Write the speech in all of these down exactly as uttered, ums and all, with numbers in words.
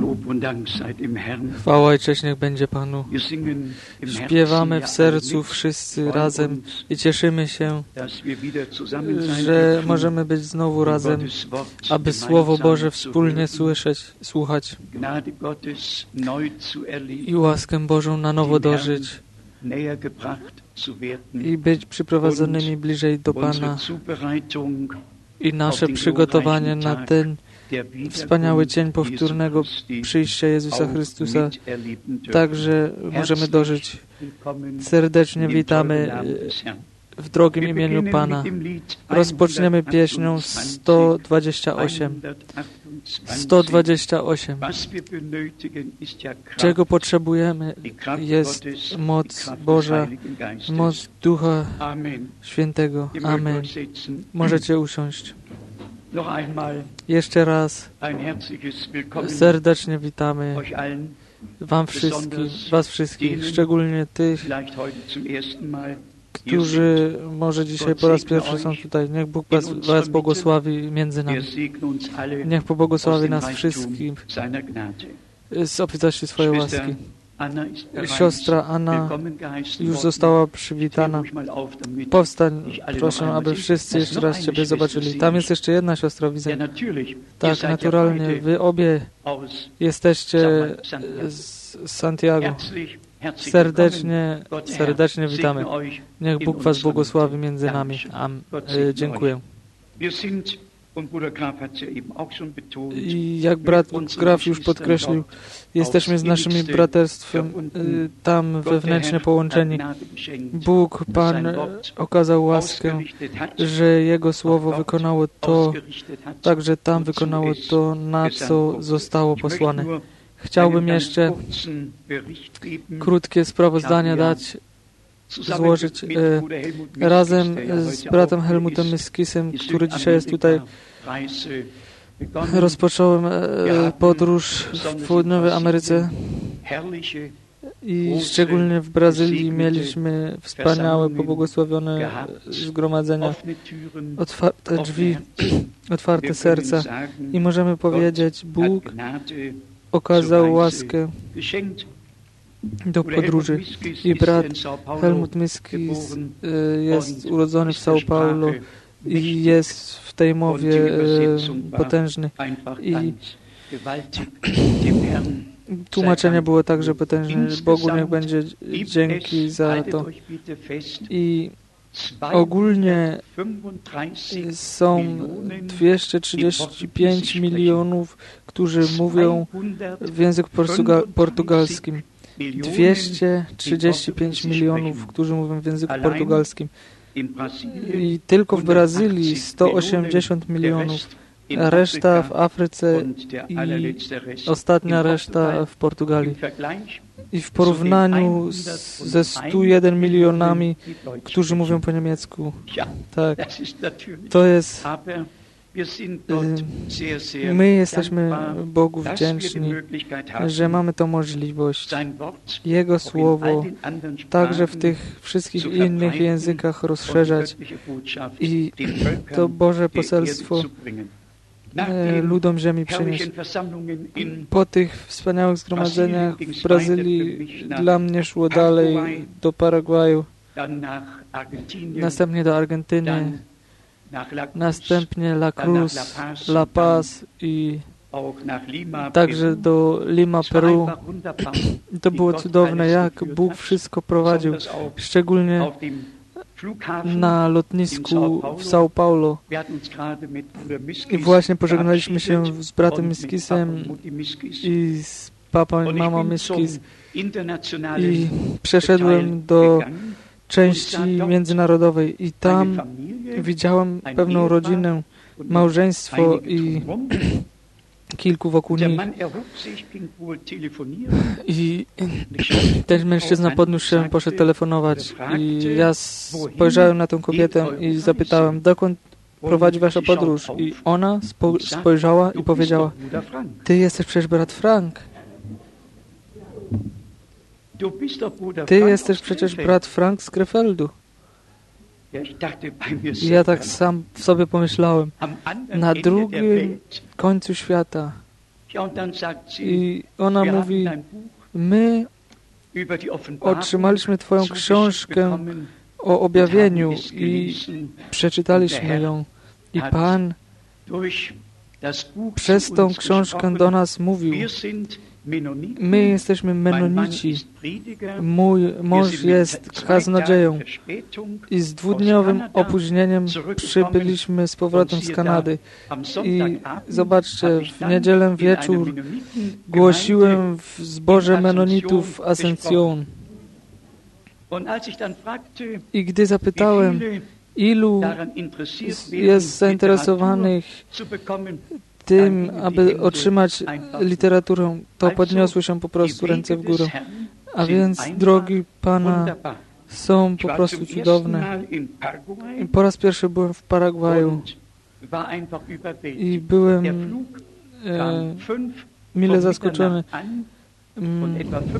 Chwała i cześć niech będzie Panu. Śpiewamy w sercu wszyscy razem i cieszymy się, że możemy być znowu razem, aby Słowo Boże wspólnie słyszeć, słuchać i łaskę Bożą na nowo dożyć i być przyprowadzonymi bliżej do Pana i nasze przygotowanie na ten wspaniały dzień powtórnego przyjścia Jezusa Chrystusa także możemy dożyć. Serdecznie witamy w drogim imieniu Pana. Rozpoczniemy pieśnią sto dwadzieścia osiem. sto dwadzieścia osiem. Czego potrzebujemy jest moc Boża, moc Ducha Świętego. Amen. Możecie usiąść. Jeszcze raz serdecznie witamy Wam wszystkich, Was wszystkich, szczególnie tych, którzy może dzisiaj po raz pierwszy są tutaj. Niech Bóg Was, was błogosławi między nami. Niech pobłogosławi nas wszystkich z obfitości swojej łaski. Siostra Anna już została przywitana. Powstań, proszę, aby wszyscy jeszcze raz Ciebie zobaczyli. Tam jest jeszcze jedna siostra, widzę. Tak, naturalnie. Wy obie jesteście z Santiago. Serdecznie, serdecznie witamy. Niech Bóg Was błogosławi między nami. Am, e, dziękuję. I jak brat Graf już podkreślił, jesteśmy z naszym braterstwem tam wewnętrznie połączeni. Bóg, Pan, okazał łaskę, że Jego Słowo wykonało to, także tam wykonało to, na co zostało posłane. Chciałbym jeszcze krótkie sprawozdanie dać, złożyć e, razem z bratem Helmutem Miskisem, który dzisiaj jest tutaj. Rozpocząłem e, podróż w Południowej Ameryce i szczególnie w Brazylii mieliśmy wspaniałe, pobłogosławione zgromadzenia, otwarte drzwi, otwarte serca i możemy powiedzieć, Bóg okazał łaskę do podróży. I brat Helmut Miskis jest urodzony w São Paulo i jest w tej mowie potężny. I tłumaczenie było także potężne. Bogu niech będzie dzięki za to. I ogólnie są dwieście trzydzieści pięć milionów, którzy mówią w języku portugalskim. dwieście trzydzieści pięć milionów, którzy mówią w języku portugalskim. I tylko w Brazylii sto osiemdziesiąt milionów, a reszta w Afryce i ostatnia reszta w Portugalii. I w porównaniu z, ze stu jeden milionami, którzy mówią po niemiecku, tak, to jest... My jesteśmy Bogu wdzięczni, że mamy tę możliwość. Jego Słowo także w tych wszystkich innych językach rozszerzać i to Boże poselstwo ludom ziemi przynieść. Po tych wspaniałych zgromadzeniach w Brazylii dla mnie szło dalej do Paragwaju, następnie do Argentyny, następnie La Cruz, La Paz i także do Lima, Peru. To było cudowne, jak Bóg wszystko prowadził, szczególnie na lotnisku w São Paulo. I właśnie pożegnaliśmy się z bratem Miskisem i z papą i mamą Miskis i przeszedłem do części międzynarodowej i tam widziałem pewną rodzinę, małżeństwo i kilku wokół nich. I ten mężczyzna podniósł się, poszedł telefonować i ja spojrzałem na tę kobietę i zapytałem, dokąd prowadzi wasza podróż? I ona spo spojrzała i powiedziała, ty jesteś przecież brat Frank. Ty jesteś przecież brat Frank z Krefeldu. I ja tak sam w sobie pomyślałem, na drugim końcu świata I ona mówi, my otrzymaliśmy Twoją książkę o objawieniu i przeczytaliśmy ją. I Pan przez tą książkę do nas mówił. My jesteśmy Menonici. Mój mąż jest kaznodzieją. I z dwudniowym opóźnieniem przybyliśmy z powrotem z Kanady. I zobaczcie, w niedzielę wieczór głosiłem w zborze Menonitów Ascension. I gdy zapytałem, ilu jest zainteresowanych tym, aby otrzymać literaturę, to podniosły się po prostu ręce w górę. A więc drogi Pana są po prostu cudowne. I po raz pierwszy byłem w Paragwaju i byłem e, mile zaskoczony. Mm,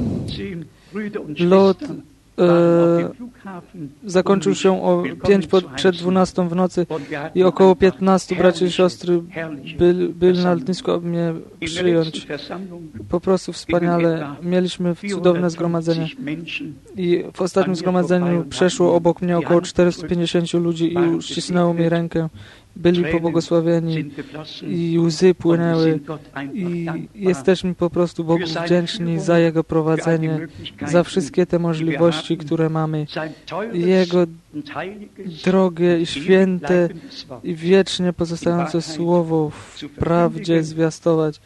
lot E, zakończył się o pięć przed dwunastą w nocy i około piętnastu braci i siostry byli, byli na lotnisku, aby mnie przyjąć. Po prostu wspaniale. Mieliśmy cudowne zgromadzenie. I w ostatnim zgromadzeniu przeszło obok mnie około czterystu pięćdziesięciu ludzi i uścisnęło mi rękę. Byli pobłogosławieni i łzy płynęły i jesteśmy po prostu Bogu wdzięczni za Jego prowadzenie, za wszystkie te możliwości, które mamy. Jego drogie i święte i wiecznie pozostające Słowo w prawdzie zwiastować.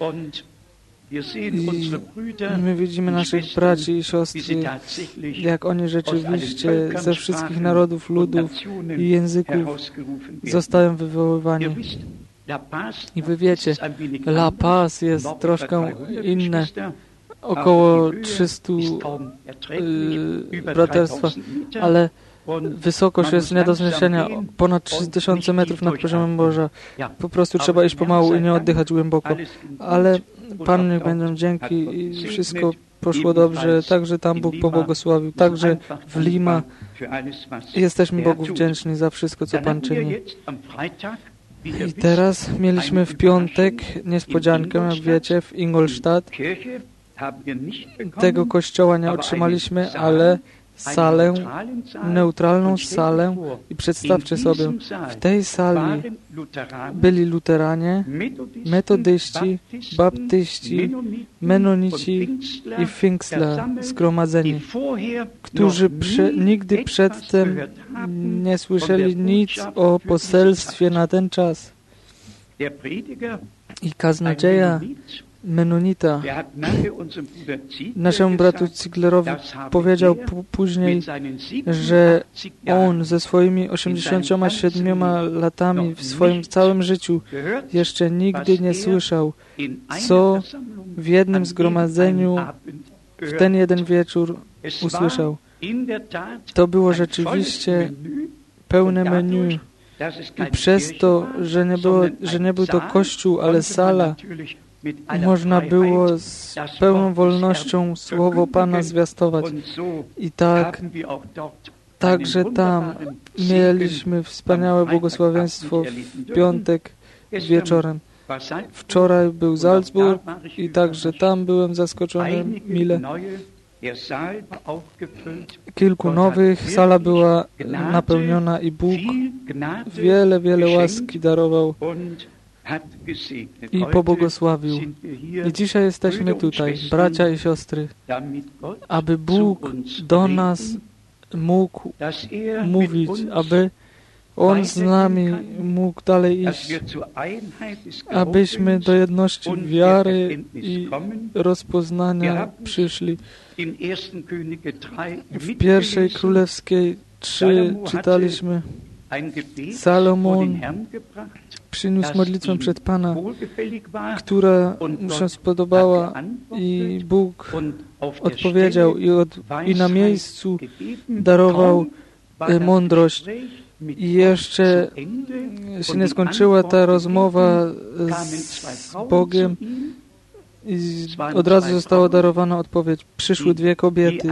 I my widzimy naszych braci i siostry, jak oni rzeczywiście ze wszystkich narodów, ludów i języków zostają wywoływani. I wy wiecie, La Paz jest troszkę inne. Około trzystu y, braterstwa, ale wysokość jest nie do zniesienia, ponad trzy tysiące metrów nad poziomem morza. Po prostu trzeba iść pomału i nie oddychać głęboko. Ale Pan niech będą dzięki i wszystko poszło dobrze. Także tam Bóg pobłogosławił. Także w Lima jesteśmy Bogu wdzięczni za wszystko, co Pan czyni. I teraz mieliśmy w piątek niespodziankę, jak wiecie, w Ingolstadt. Tego kościoła nie otrzymaliśmy, ale salę, neutralną salę i przedstawcie sobie, w tej sali byli luteranie, metodyści, baptyści, menonici i Pfingstler zgromadzeni, którzy prze, nigdy przedtem nie słyszeli nic o poselstwie na ten czas. I kaznodzieja Menonita naszemu bratu Zieglerowi powiedział później, że on ze swoimi osiemdziesięcioma siedmioma latami w swoim całym życiu jeszcze nigdy nie słyszał, co w jednym zgromadzeniu w ten jeden wieczór usłyszał. To było rzeczywiście pełne menu. I przez to, że nie, było, że nie był to kościół, ale sala, można było z pełną wolnością Słowo Pana zwiastować. I tak, także tam mieliśmy wspaniałe błogosławieństwo w piątek wieczorem. Wczoraj był Salzburg i także tam byłem zaskoczony mile. Kilku nowych, sala była napełniona i Bóg wiele, wiele łaski darował i pobłogosławił. I dzisiaj jesteśmy tutaj, bracia i siostry, aby Bóg do nas mógł mówić, aby On z nami mógł dalej iść, abyśmy do jedności wiary i rozpoznania przyszli. W pierwszej Królewskiej trzy czytaliśmy: Salomon przyniósł modlitwę przed Pana, która mu się spodobała i Bóg odpowiedział i, od, i na miejscu darował mądrość. I jeszcze się nie skończyła ta rozmowa z Bogiem i od razu została darowana odpowiedź. Przyszły dwie kobiety,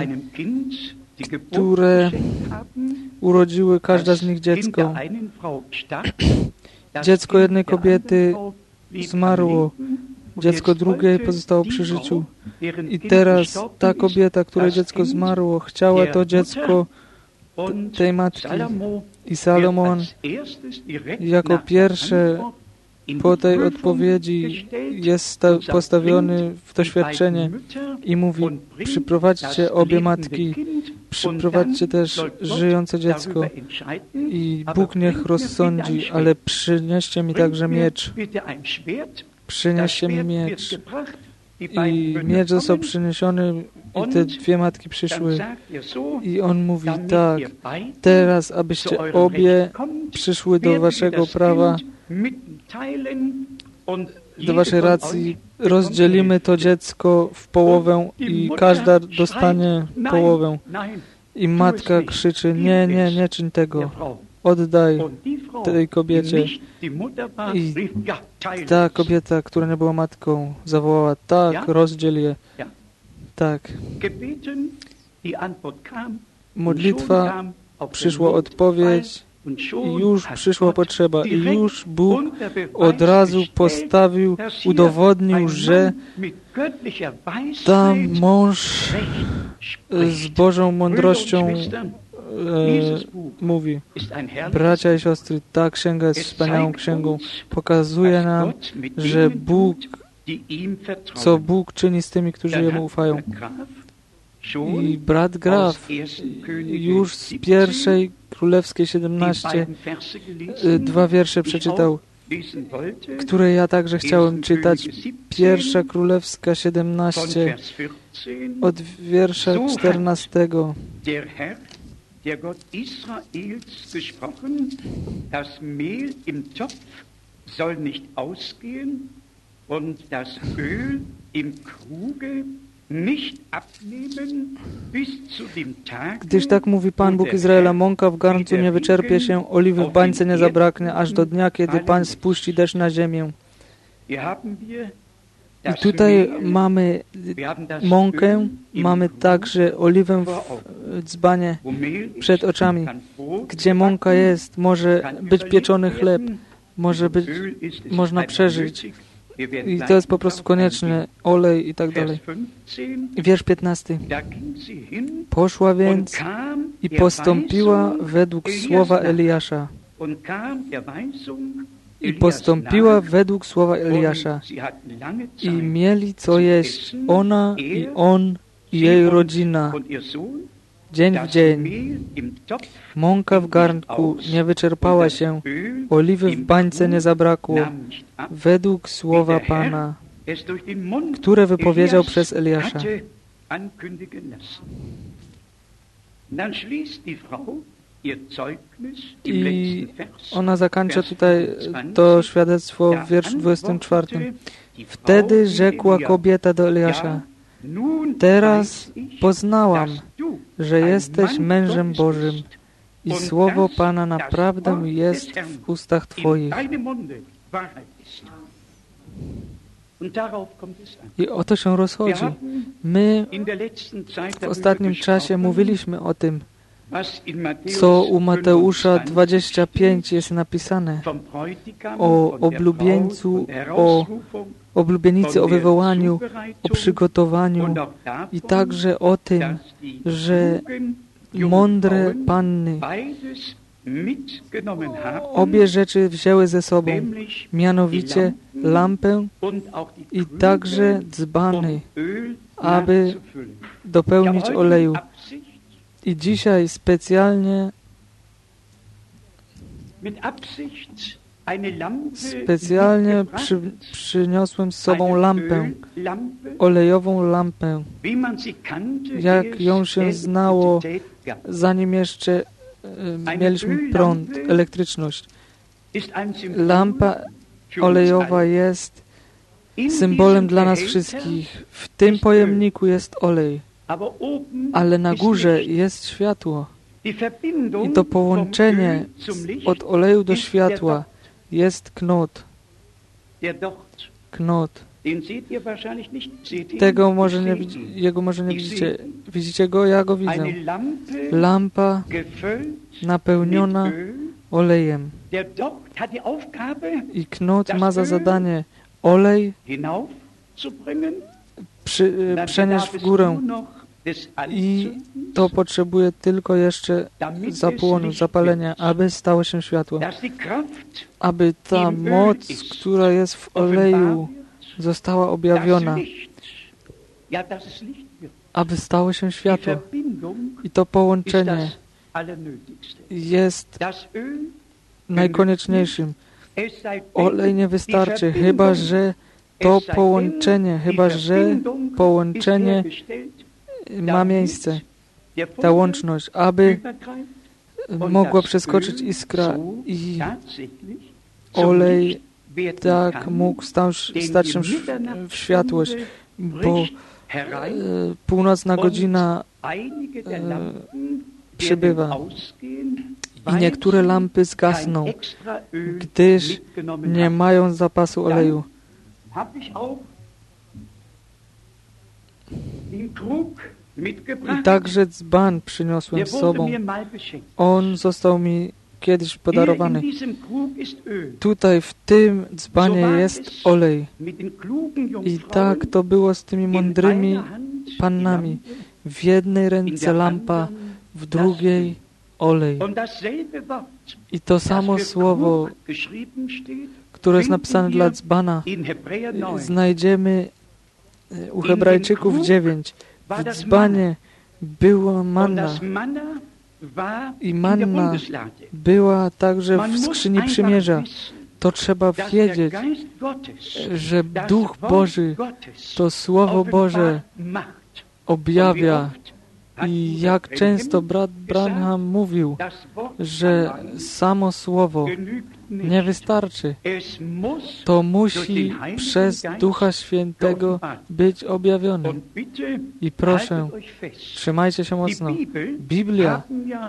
które urodziły każda z nich dziecko. Dziecko jednej kobiety zmarło Dziecko drugie pozostało przy życiu. I teraz ta kobieta, której dziecko zmarło, chciała to dziecko tej matki. I Salomon jako pierwsze po tej odpowiedzi jest postawiony w doświadczenie i mówi: przyprowadźcie obie matki, przyprowadźcie też żyjące dziecko i Bóg niech rozsądzi, ale przynieście mi także miecz. Przynieście mi miecz. I miecz został przyniesiony i te dwie matki przyszły. I on mówi tak: teraz abyście obie przyszły do waszego prawa, do waszej racji, rozdzielimy to dziecko w połowę i każda dostanie połowę. I matka krzyczy: nie, nie, nie czyń tego. Oddaj tej kobiecie. I ta kobieta, która nie była matką, zawołała: tak, rozdziel je. Tak. Modlitwa, przyszła odpowiedź i już przyszła potrzeba. I już Bóg od razu postawił, udowodnił, że tam mąż z Bożą mądrością E, mówi: bracia i siostry, ta księga jest wspaniałą księgą. Pokazuje nam, że Bóg, co Bóg czyni z tymi, którzy Jemu ufają. I brat Graf już z pierwszej Królewskiej siedemnaście dwa wiersze przeczytał, które ja także chciałem czytać. Pierwsza Królewska siedemnaście od wiersza czternastego. Der Gott Israels gesprochen, das Mehl im Topf soll nicht ausgehen und das Öl im Kruge nicht abnehmen bis zu dem Tag. Gdyż tak mówi Pan Bóg Izraela: mąka w garncu nie wyczerpie się, oliwy w bańce nie zabraknie, aż do dnia, kiedy Pan spuści deszcz na ziemię. I tutaj mamy mąkę, mamy także oliwę w dzbanie przed oczami. Gdzie mąka jest, może być pieczony chleb, może być, można przeżyć. I to jest po prostu konieczne, olej i tak dalej. Wiersz piętnasty. Poszła więc i postąpiła według słowa Eliasza. I postąpiła według słowa Eliasza. I mieli co jeść, ona i on i jej rodzina, dzień w dzień. Mąka w garnku nie wyczerpała się, oliwy w bańce nie zabrakło, według słowa Pana, które wypowiedział przez Eliasza. I ona zakończa tutaj to świadectwo w wierszu dwudziestym czwartym. Wtedy rzekła kobieta do Eliasza: teraz poznałam, że jesteś mężem Bożym i słowo Pana naprawdę jest w ustach Twoich. I o to się rozchodzi. My w ostatnim czasie mówiliśmy o tym, co u Mateusza dwadzieścia pięć jest napisane o oblubieńcu, o oblubienicy, o wywołaniu, o przygotowaniu i także o tym, że mądre panny obie rzeczy wzięły ze sobą, mianowicie lampę i także dzbany, aby dopełnić oleju. I dzisiaj specjalnie specjalnie przy, przyniosłem z sobą lampę, olejową lampę, jak ją się znało, zanim jeszcze e, mieliśmy prąd, elektryczność. Lampa olejowa jest symbolem dla nas wszystkich. W tym pojemniku jest olej, ale na górze jest światło. I to połączenie od oleju do światła jest knot. Knot. Tego może nie, jego może nie widzicie. Widzicie go? Ja go widzę. Lampa napełniona olejem. I knot ma za zadanie olej przy, przenieść w górę i to potrzebuje tylko jeszcze zapłonu, zapalenia, aby stało się światło. Aby ta moc, która jest w oleju, została objawiona. Aby stało się światło. I to połączenie jest najkonieczniejszym. Olej nie wystarczy, chyba że to połączenie, chyba że połączenie ma miejsce, ta łączność, aby mogła przeskoczyć iskra i olej tak mógł stać, stać się w światłość, bo e, północna godzina e, przybywa i niektóre lampy zgasną, gdyż nie mają zapasu oleju. I także dzban przyniosłem z sobą. On został mi kiedyś podarowany. Tutaj w tym dzbanie jest olej. I tak to było z tymi mądrymi pannami. W jednej ręce lampa, w drugiej olej. I to samo słowo, które jest napisane dla dzbana, znajdziemy u Hebrajczyków dziewięć. W dzbanie była manna i manna była także w skrzyni przymierza. To trzeba wiedzieć, że Duch Boży, to Słowo Boże objawia. I jak często brat Branham mówił, że samo Słowo nie wystarczy. To musi przez Ducha Świętego być objawione. I proszę, trzymajcie się mocno. Biblia,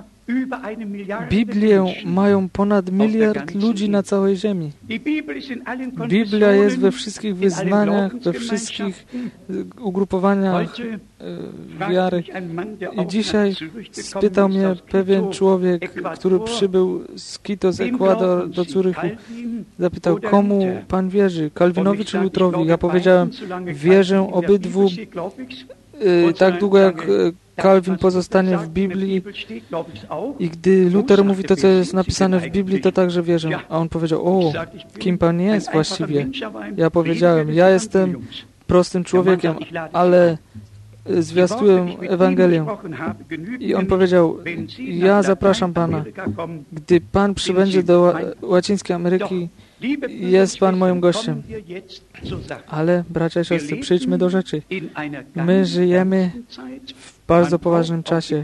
Biblię mają ponad miliard ludzi na całej ziemi. Biblia jest we wszystkich wyznaniach, we wszystkich ugrupowaniach wiary. I dzisiaj spytał mnie pewien człowiek, który przybył z Quito, z Ekwador do Zurychu. Zapytał, komu pan wierzy? Kalwinowi czy Lutrowi? Ja powiedziałem, wierzę obydwu y, tak długo jak Kalwin pozostanie w Biblii i gdy Luter mówi to, co jest napisane w Biblii, to także wierzę. A on powiedział, o, kim pan jest właściwie? Ja powiedziałem, ja jestem prostym człowiekiem, ale zwiastuję Ewangelię. I on powiedział, ja zapraszam pana, gdy pan przybędzie do Łacińskiej Ameryki, jest pan moim gościem. Ale, bracia i siostry, przejdźmy do rzeczy. My żyjemy w bardzo poważnym czasie.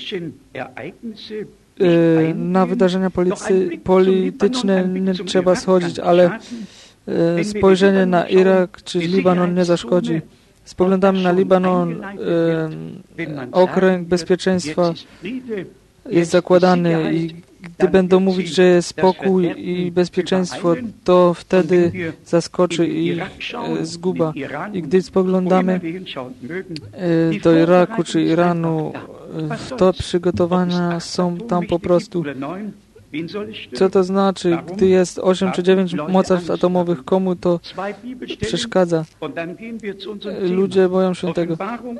Na wydarzenia policy, polityczne nie trzeba schodzić, ale spojrzenie na Irak czy Libanon nie zaszkodzi. Spoglądamy na Libanon, okręg bezpieczeństwa jest zakładany i gdy będą mówić, że jest spokój i bezpieczeństwo, to wtedy zaskoczy ich zguba. I gdy spoglądamy do Iraku czy Iranu, to przygotowania są tam po prostu. Co to znaczy, gdy jest osiem czy dziewięć mocarstw atomowych, komu to przeszkadza? Ludzie boją się tego.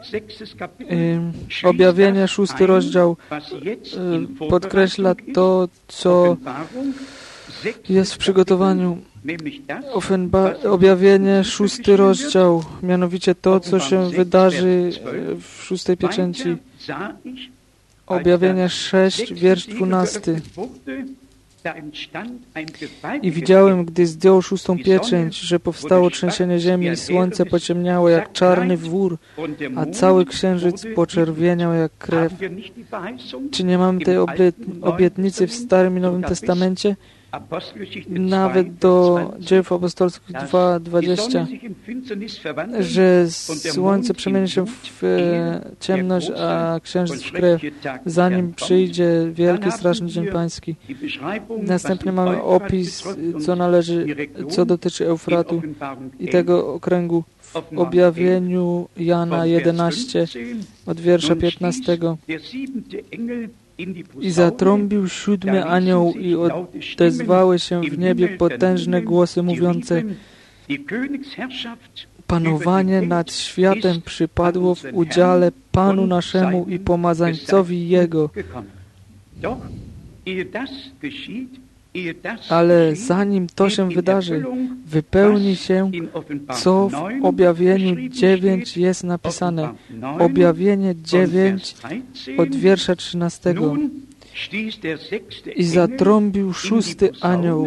Objawienie, szósty rozdział podkreśla to, co jest w przygotowaniu. Objawienie, szósty rozdział, mianowicie to, co się wydarzy w szóstej pieczęci. Objawienie sześć, wiersz dwunasty. I widziałem, gdy zdjął szóstą pieczęć, że powstało trzęsienie ziemi i słońce pociemniało jak czarny wór, a cały księżyc poczerwieniał jak krew. Czy nie mamy tej obietnicy w Starym i Nowym Testamencie? Nawet do Dziejów Apostolskich dwa dwadzieścia, że słońce przemieni się w ciemność, a księżyc w krew, zanim przyjdzie wielki, straszny dzień pański. Następnie mamy opis, co należy, co dotyczy Eufratu i tego okręgu w objawieniu Jana jedenaście od wiersza piętnastego. I zatrąbił siódmy anioł i odezwały się w niebie potężne głosy mówiące: panowanie nad światem przypadło w udziale Panu naszemu i pomazańcowi Jego. Ale zanim to się wydarzy, wypełni się, co w Objawieniu dziewięć jest napisane. Objawienie dziewięć od wiersza trzynastego. I zatrąbił szósty anioł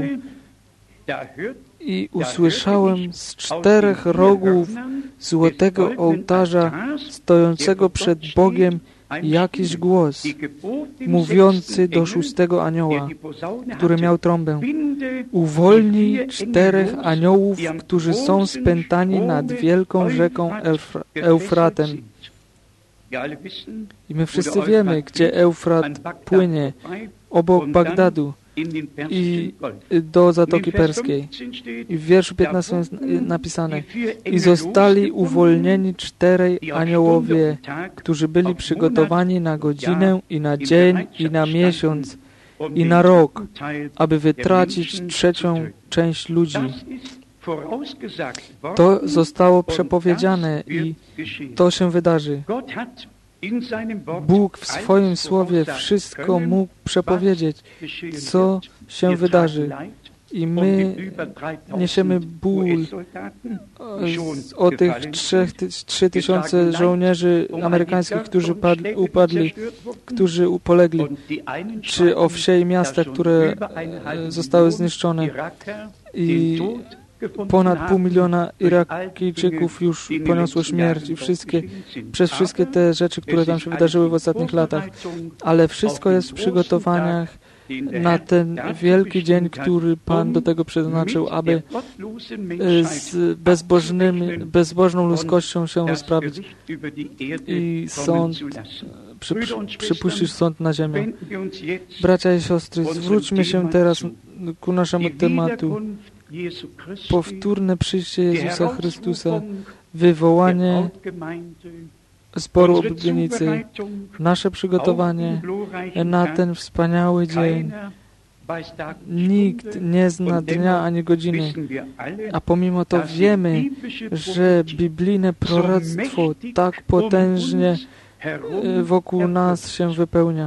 i usłyszałem z czterech rogów złotego ołtarza stojącego przed Bogiem jakiś głos, mówiący do szóstego anioła, który miał trąbę: uwolnij czterech aniołów, którzy są spętani nad wielką rzeką Eufra- Eufratem. I my wszyscy wiemy, gdzie Eufrat płynie, obok Bagdadu i do Zatoki Perskiej. I w wierszu piętnastym jest napisane: i zostali uwolnieni czterej aniołowie, którzy byli przygotowani na godzinę i na dzień i na miesiąc i na rok, aby wytracić trzecią część ludzi. To zostało przepowiedziane i to się wydarzy. Bóg w swoim Słowie wszystko mógł przepowiedzieć, co się wydarzy. I my niesiemy ból o tych trzech, trzy tysiące żołnierzy amerykańskich, którzy padli, upadli, którzy polegli, czy o wsie i miasta, które zostały zniszczone. I ponad pół miliona Irakijczyków już poniosło śmierć i wszystkie, przez wszystkie te rzeczy, które tam się wydarzyły w ostatnich latach. Ale wszystko jest w przygotowaniach na ten wielki dzień, który Pan do tego przeznaczył, aby z bezbożnymi, bezbożną ludzkością się rozprawić i sąd, przy, przypuścić sąd na ziemię. Bracia i siostry, zwróćmy się teraz ku naszemu tematu. Powtórne przyjście Jezusa Chrystusa, wywołanie zboru oblubieńcy, nasze przygotowanie na ten wspaniały dzień. Nikt nie zna dnia ani godziny, a pomimo to wiemy, że biblijne proroctwo tak potężnie wokół nas się wypełnia,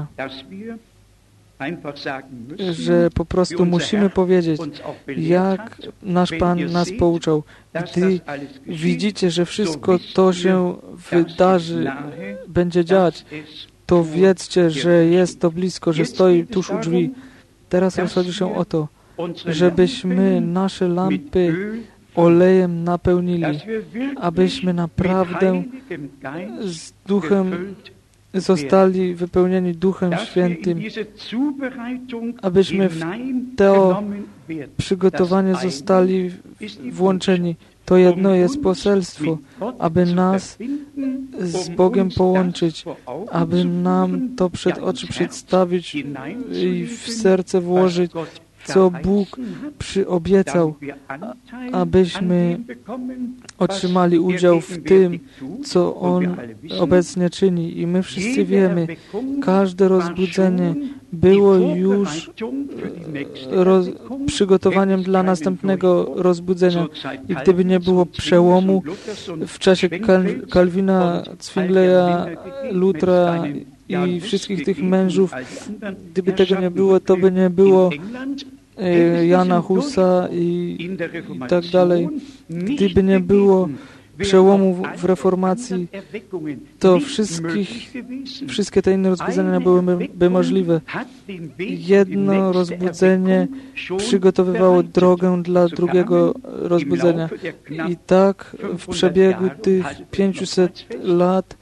że po prostu musimy powiedzieć, jak nasz Pan nas pouczał. Gdy widzicie, że wszystko to się wydarzy, będzie dziać, to wiedzcie, że jest to blisko, że stoi tuż u drzwi. Teraz rozchodzi się o to, żebyśmy nasze lampy olejem napełnili, abyśmy naprawdę z Duchem zostali wypełnieni Duchem Świętym, abyśmy w to przygotowanie zostali włączeni. To jedno jest poselstwo, aby nas z Bogiem połączyć, aby nam to przed oczy przedstawić i w serce włożyć, co Bóg przyobiecał, abyśmy otrzymali udział w tym, co On obecnie czyni. I my wszyscy wiemy, każde rozbudzenie było już roz, przygotowaniem dla następnego rozbudzenia. I gdyby nie było przełomu w czasie Kal Kalwina, Zwingleya, Lutra i wszystkich tych mężów, gdyby tego nie było, to by nie było Jana Husa i, i tak dalej. Gdyby nie było przełomu w, w reformacji, to wszystkich, wszystkie te inne rozbudzenia nie byłyby by możliwe. Jedno rozbudzenie przygotowywało drogę dla drugiego rozbudzenia. I tak w przebiegu tych pięciuset lat,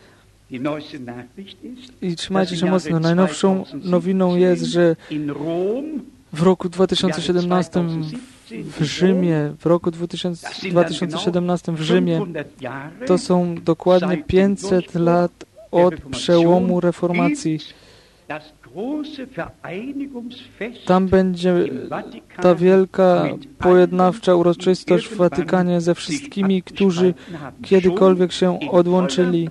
i trzymajcie się mocno, najnowszą nowiną jest, że w roku dwa tysiące siedemnastym w Rzymie, w roku dwa tysiące siedemnastym w Rzymie, to są dokładnie pięćset lat od przełomu reformacji. Tam będzie ta wielka pojednawcza uroczystość w Watykanie ze wszystkimi, którzy kiedykolwiek się odłączyli,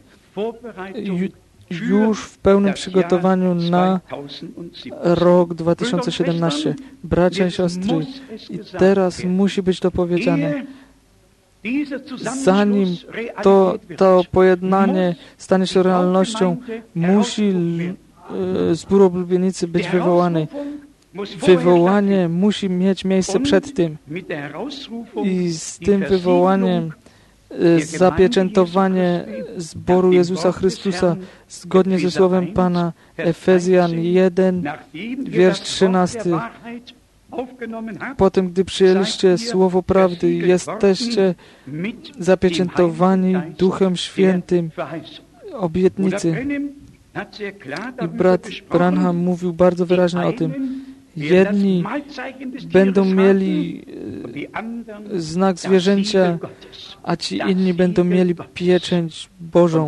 już w pełnym przygotowaniu na rok dwa tysiące siedemnasty. Bracia i siostry, i teraz musi być to powiedziane. zanim to, to pojednanie stanie się realnością, musi zbór oblubienicy być wywołany. Wywołanie musi mieć miejsce przed tym. I z tym wywołaniem zapieczętowanie zboru Jezusa Chrystusa zgodnie ze słowem Pana, Efezjan jeden, wiersz trzynasty. Potem, gdy przyjęliście słowo prawdy, jesteście zapieczętowani Duchem Świętym obietnicy. I brat Branham mówił bardzo wyraźnie o tym. Jedni będą mieli znak zwierzęcia, a ci inni będą mieli pieczęć Bożą.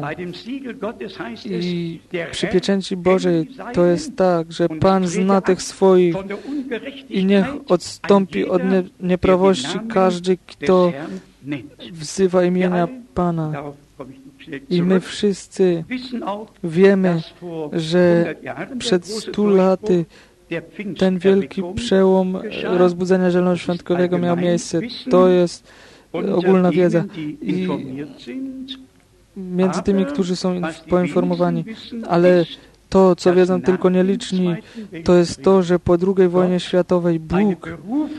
I przy pieczęci Bożej to jest tak, że Pan zna tych swoich i niech odstąpi od nie, nieprawości każdy, kto wzywa imienia Pana. I my wszyscy wiemy, że przed stu laty ten wielki przełom rozbudzenia zielonoświątkowego miał miejsce. To jest ogólna wiedza. I między tymi, którzy są poinformowani. Ale to, co wiedzą tylko nieliczni, to jest to, że po drugiej wojnie światowej Bóg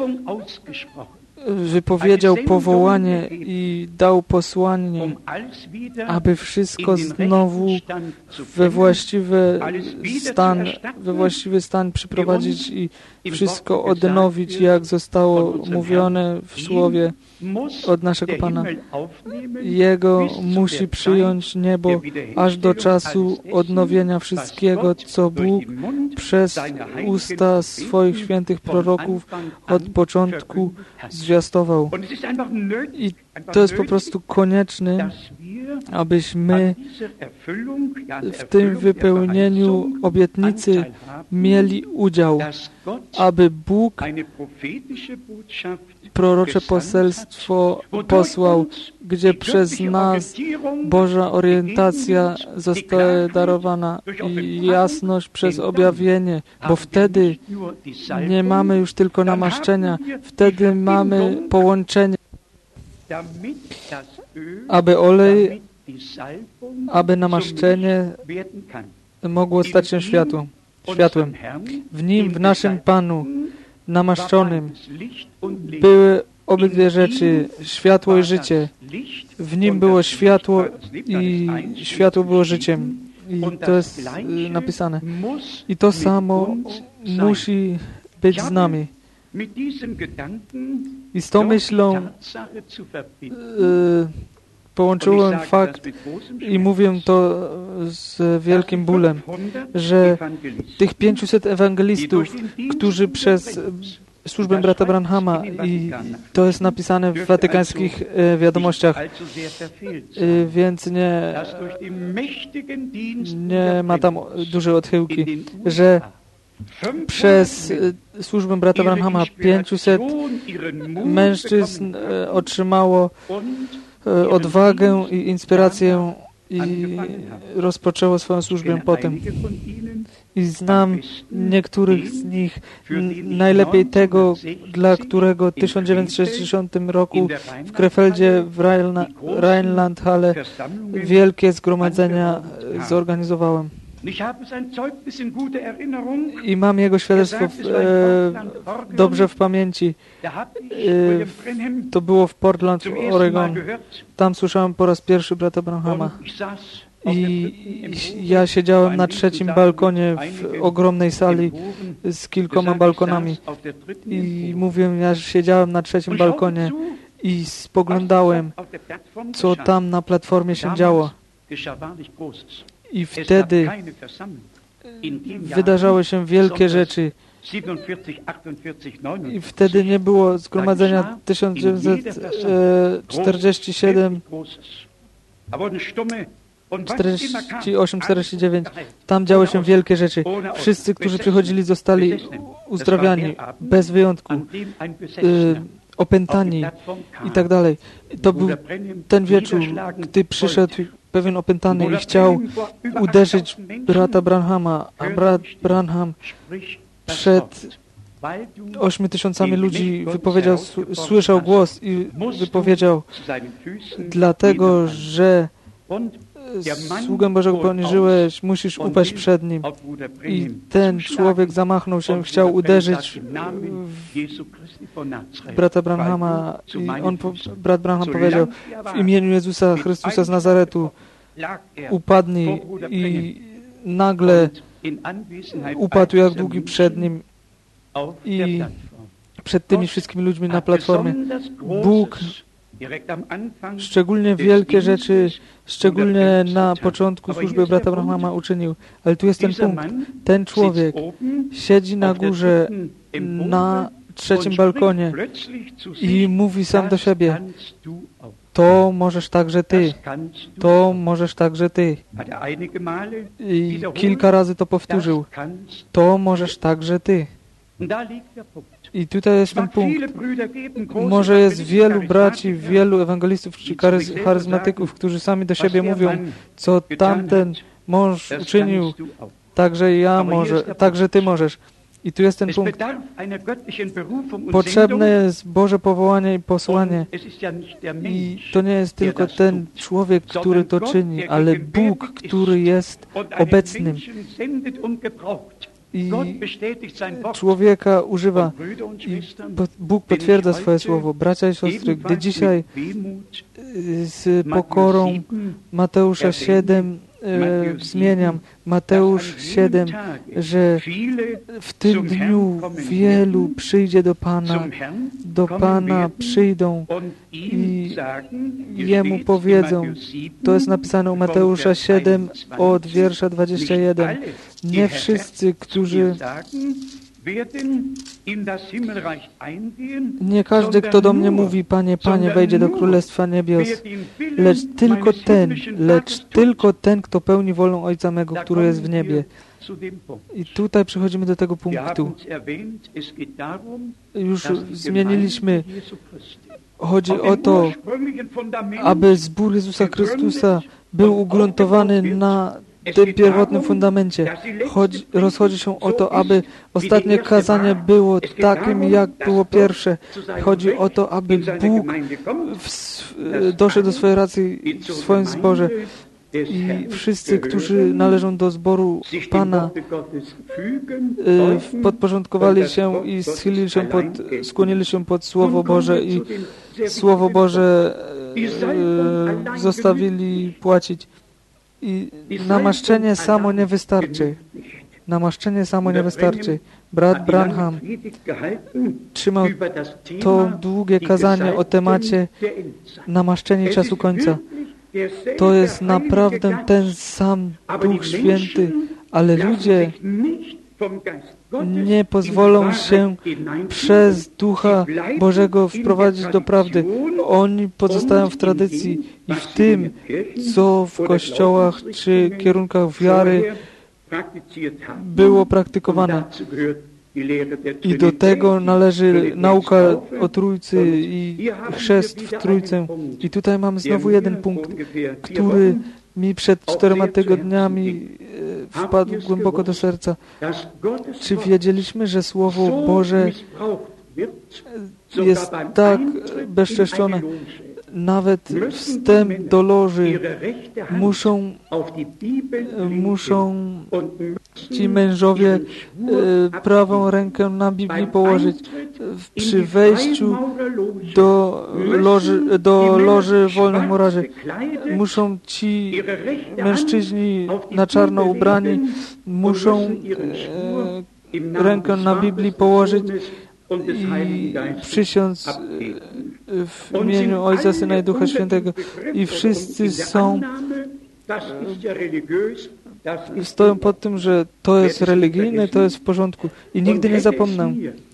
wypowiedział powołanie i dał posłanie, aby wszystko znowu we właściwy stan, we właściwy stan przyprowadzić i wszystko odnowić, jak zostało mówione w słowie od naszego Pana. Jego musi przyjąć niebo aż do czasu odnowienia wszystkiego, co Bóg przez usta swoich świętych proroków od początku zwiastował. I to jest po prostu konieczne, abyśmy w tym wypełnieniu obietnicy mieli udział, aby Bóg prorocze poselstwo posłał, gdzie przez nas Boża orientacja zostaje darowana i jasność przez objawienie, bo wtedy nie mamy już tylko namaszczenia, wtedy mamy połączenie, aby olej, aby namaszczenie mogło stać się światłem. światłem. W nim, w naszym Panu namaszczonym były obydwie rzeczy, światło i życie. W nim było światło i światło było życiem. I to jest napisane. I to samo musi być z nami. I z tą myślą y, połączyłem fakt i mówię to z wielkim bólem, że tych pięciuset ewangelistów, którzy przez służbę brata Branhama, i to jest napisane w watykańskich wiadomościach, więc nie, nie ma tam dużej odchyłki, że przez służbę brata Branhama pięciuset mężczyzn otrzymało odwagę i inspirację i rozpoczęło swoją służbę potem. I znam niektórych z nich, najlepiej tego, dla którego w tysiąc dziewięćset sześćdziesiątym roku w Krefeldzie w Rheinland-Halle wielkie zgromadzenia zorganizowałem. I mam jego świadectwo w, e, dobrze w pamięci. E, to było w Portland, w Oregon. Tam słyszałem po raz pierwszy brata Branhama. I ja siedziałem na trzecim balkonie w ogromnej sali z kilkoma balkonami. I mówię, ja siedziałem na trzecim balkonie i spoglądałem, co tam na platformie się działo. I wtedy wydarzały się wielkie rzeczy. I wtedy nie było zgromadzenia tysiąc dziewięćset czterdziesty siódmy, czterdzieści osiem czterdzieści dziewięć. Tam działy się wielkie rzeczy. Wszyscy, którzy przychodzili, zostali uzdrawiani, bez wyjątku, y, opętani i tak dalej. To był ten wieczór, gdy przyszedł pewien opętany i chciał uderzyć brata Branhama, a brat Branham przed ośmiu tysiącami ludzi wypowiedział, słyszał głos i wypowiedział, dlatego, że sługę Bożego poniżyłeś, musisz upaść przed Nim. I ten człowiek zamachnął się, chciał uderzyć w brata Branhama i on, brat Branham powiedział, w imieniu Jezusa Chrystusa z Nazaretu upadnij, i nagle upadł jak długi przed Nim i przed tymi wszystkimi ludźmi na platformie. Bóg szczególnie wielkie rzeczy, szczególnie na początku służby brata Branhama uczynił. Ale tu jest ten punkt. Ten człowiek siedzi na górze, na trzecim balkonie i mówi sam do siebie, to możesz także ty, to możesz także ty. I kilka razy to powtórzył, to możesz także ty. I tutaj jest ten punkt. Może jest wielu braci, wielu ewangelistów czy charyzmatyków, którzy sami do siebie mówią, co tamten mąż uczynił, także ja może, także ty możesz. I tu jest ten punkt. Potrzebne jest Boże powołanie i posłanie. I to nie jest tylko ten człowiek, który to czyni, ale Bóg, który jest obecnym. I człowieka używa. I Bóg potwierdza swoje słowo. Bracia i siostry, gdy dzisiaj z pokorą Mateusza siedem e, zmieniam, Mateusz siedem, że w tym dniu wielu przyjdzie do Pana, do Pana przyjdą i Jemu powiedzą, to jest napisane u Mateusza siedem od wiersza dwudziestego pierwszego. Nie wszyscy, którzy nie każdy, kto do mnie mówi, Panie, Panie, wejdzie do Królestwa Niebios, lecz tylko ten, lecz tylko ten, kto pełni wolę Ojca mego, który jest w niebie. I tutaj przechodzimy do tego punktu. Już zmieniliśmy. Chodzi o to, aby zbór Jezusa Chrystusa był ugruntowany na tym pierwotnym fundamencie. Chodzi, rozchodzi się o to, aby ostatnie kazanie było takim, jak było pierwsze. Chodzi o to, aby Bóg w, doszedł do swojej racji w swoim zborze. I wszyscy, którzy należą do zboru Pana, podporządkowali się i schylili się pod, skłonili się pod Słowo Boże i Słowo Boże zostawili płacić. I namaszczenie samo nie wystarczy. Namaszczenie samo nie wystarczy. Brat Branham trzymał to długie kazanie o temacie namaszczenie czasu końca. To jest naprawdę ten sam Duch Święty, ale ludzie nie pozwolą się przez Ducha Bożego wprowadzić do prawdy. Oni pozostają w tradycji i w tym, co w kościołach czy kierunkach wiary było praktykowane. I do tego należy nauka o Trójcy i chrzest w Trójcę. I tutaj mamy znowu jeden punkt, który mi przed czterema tygodniami wpadł głęboko do serca. Czy wiedzieliśmy, że Słowo Boże jest tak bezczeszczone? Nawet wstęp do loży muszą, muszą ci mężowie e, prawą rękę na Biblii położyć. Przy wejściu do loży, do loży wolnych morarzy muszą ci mężczyźni na czarno ubrani muszą e, rękę na Biblii położyć i przysiąc w imieniu Ojca, Syna i Ducha Świętego. I wszyscy są stoją pod tym, że to jest religijne, to jest w porządku. I nigdy nie zapomnę.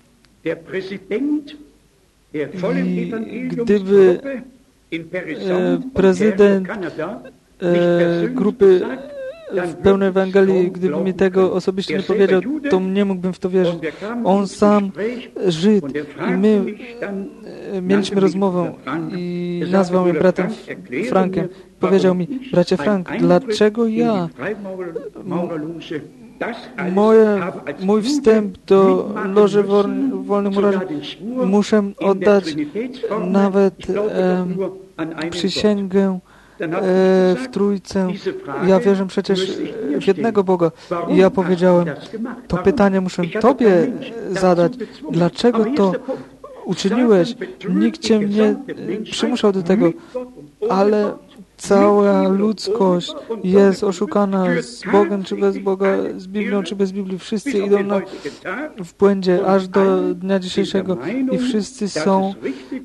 I gdyby e, prezydent e, grupy w pełnej Ewangelii, gdyby mi tego osobiście nie powiedział, to nie mógłbym w to wierzyć. On sam Żyd i my e, mieliśmy rozmowę i nazwał mnie bratem Frankiem. Powiedział mi, bracie Frank, dlaczego ja Moje, mój wstęp do Loży Wolnym Murarzom muszę oddać nawet e, przysięgę e, w Trójcę. Ja wierzę przecież w jednego Boga. I ja powiedziałem, to pytanie muszę Tobie zadać. Dlaczego to uczyniłeś? Nikt Cię nie przymuszał do tego, ale cała ludzkość jest oszukana z Bogiem czy bez Boga, z Biblią czy bez Biblii. Wszyscy idą na, w błędzie aż do dnia dzisiejszego i wszyscy są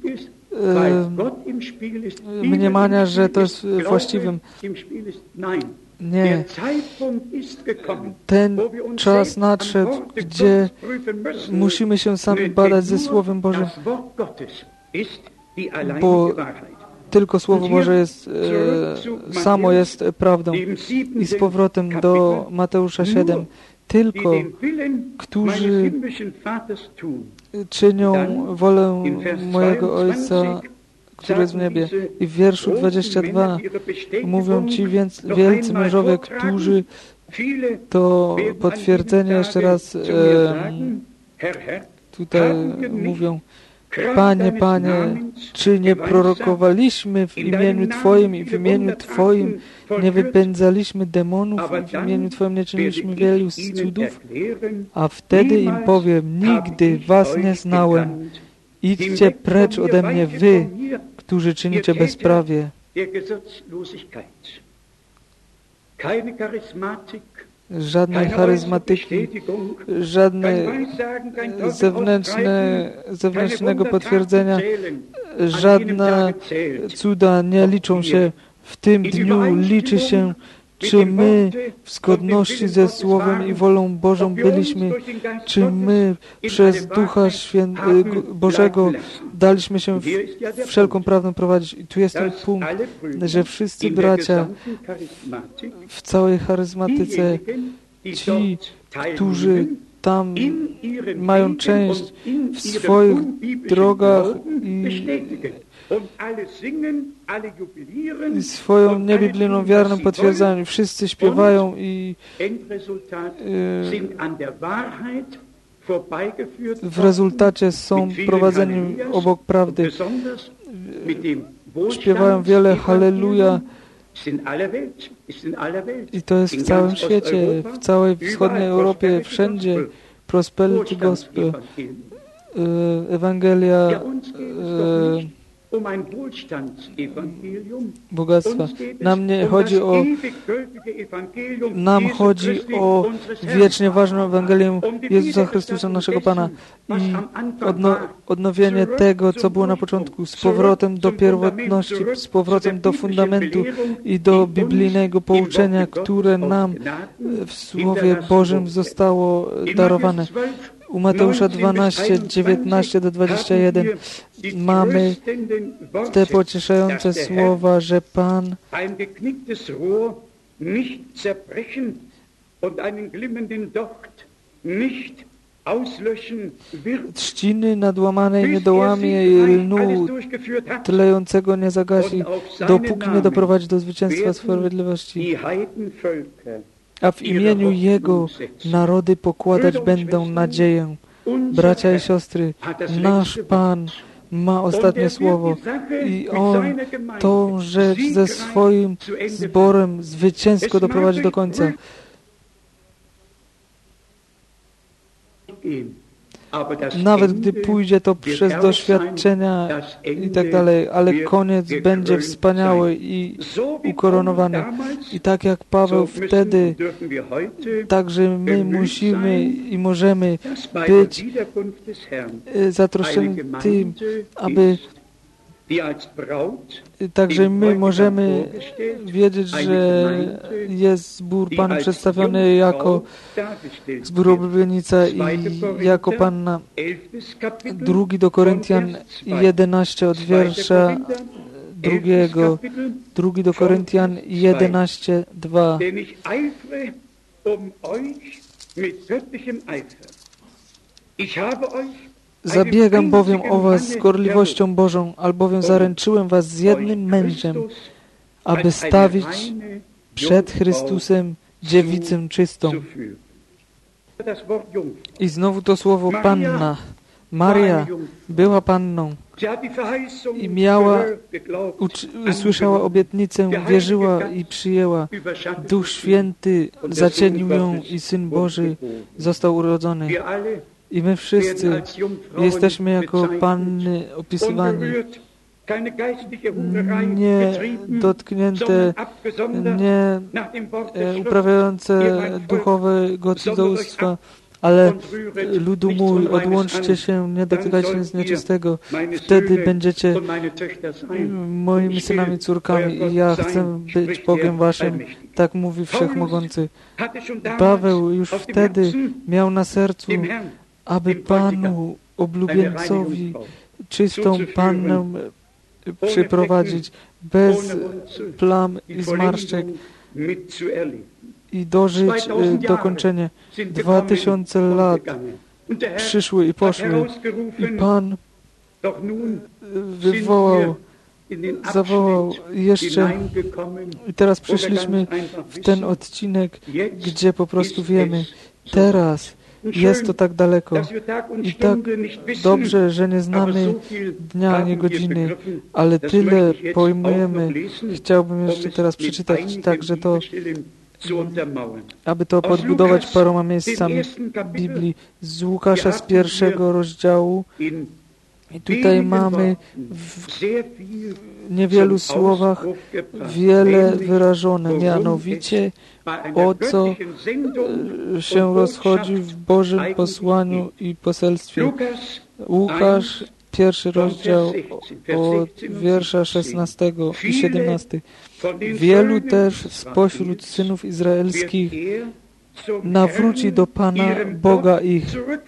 e, mniemania, że to jest właściwym. Nie. Ten czas nadszedł, gdzie musimy się sami badać ze Słowem Bożym, bo tylko Słowo Boże jest, e, samo jest prawdą. I z powrotem do Mateusza siedem. Tylko, którzy czynią wolę mojego Ojca, który jest w niebie. I w wierszu dwudziestym drugim mówią ci więc wielcy mężowie, którzy to potwierdzenie jeszcze raz e, tutaj mówią: Panie, Panie, czy nie prorokowaliśmy w imieniu Twoim i w imieniu Twoim nie wypędzaliśmy demonów i w imieniu Twoim nie czyniliśmy wielu cudów? A wtedy im powiem: nigdy Was nie znałem. Idźcie precz ode mnie, wy, którzy czynicie bezprawie. Żadnej charyzmatyki, żadne zewnętrzne, zewnętrznego potwierdzenia, żadne cuda nie liczą się. W tym dniu liczy się, czy my w zgodności ze Słowem i wolą Bożą byliśmy, czy my przez Ducha Świę... Bożego daliśmy się wszelką prawdę prowadzić. I tu jest ten punkt, że wszyscy bracia w całej charyzmatyce, ci, którzy tam mają część w swoich drogach i I swoją niebiblijną wiarę potwierdzają. Wszyscy śpiewają i y, w rezultacie są prowadzeni obok prawdy. Śpiewają wiele halleluja i to jest w całym świecie, w całej wschodniej Europie, wszędzie. Prosperity Gospel, Ewangelia bogactwa. Nam nie chodzi o nam chodzi o wiecznie ważną Ewangelię Jezusa Chrystusa, naszego Pana, i odno, odnowienie tego, co było na początku, z powrotem do pierwotności, z powrotem do fundamentu i do biblijnego pouczenia, które nam w Słowie Bożym zostało darowane. U Mateusza dwanaście, dziewiętnaście do dwudziestego pierwszego mamy te pocieszające słowa, że Pan trzciny nadłamanej nie dołamie i lnu tlejącego nie zagasi, dopóki nie doprowadzi do zwycięstwa sprawiedliwości. A w imieniu Jego narody pokładać będą nadzieję. Bracia i siostry, nasz Pan ma ostatnie słowo i On tą rzecz ze swoim zborem zwycięsko doprowadzi do końca. Nawet gdy pójdzie to przez doświadczenia i tak dalej, ale koniec będzie wspaniały i ukoronowany. I tak jak Paweł wtedy, także my musimy i możemy być zatroszczeni tym, aby także my możemy wiedzieć, że jest zbór Panu przedstawiony jako zbór oblubienica i jako Panna. Drugi do Koryntian jedenaście od wiersza drugiego. Drugi do Koryntian jedenaście, dwa. Zabiegam bowiem o was z gorliwością Bożą, albowiem zaręczyłem was z jednym mężem, aby stawić przed Chrystusem dziewicę czystą. I znowu to słowo panna. Maria była panną i miała, słyszała obietnicę, wierzyła i przyjęła. Duch Święty zacienił ją i Syn Boży został urodzony. I my wszyscy jesteśmy jako panny opisywani. Nie dotknięte, nie uprawiające duchowego cudzołóstwa, ale ludu mój, odłączcie się, nie dotykajcie nic nieczystego. Wtedy będziecie moimi synami, córkami i ja chcę być Bogiem waszym, tak mówi Wszechmogący. Paweł już wtedy miał na sercu, aby Panu oblubieńcowi czystą Pannę przyprowadzić, bez plam i zmarszczek i dożyć dokończenie. Dwa tysiące lat przyszły i poszły i Pan wywołał, zawołał jeszcze i teraz przyszliśmy w ten odcinek, gdzie po prostu wiemy, teraz jest to tak daleko i tak dobrze, że nie znamy dnia ani godziny, ale tyle pojmujemy. Chciałbym jeszcze teraz przeczytać także to, aby to podbudować paroma miejscami Biblii z Łukasza z pierwszego rozdziału. I tutaj mamy w niewielu słowach wiele wyrażone, mianowicie o co się rozchodzi w Bożym posłaniu i poselstwie. Łukasz, pierwszy rozdział od wiersza szesnastego i siedemnastego. Wielu też spośród synów izraelskich nawróci do Pana Boga ich.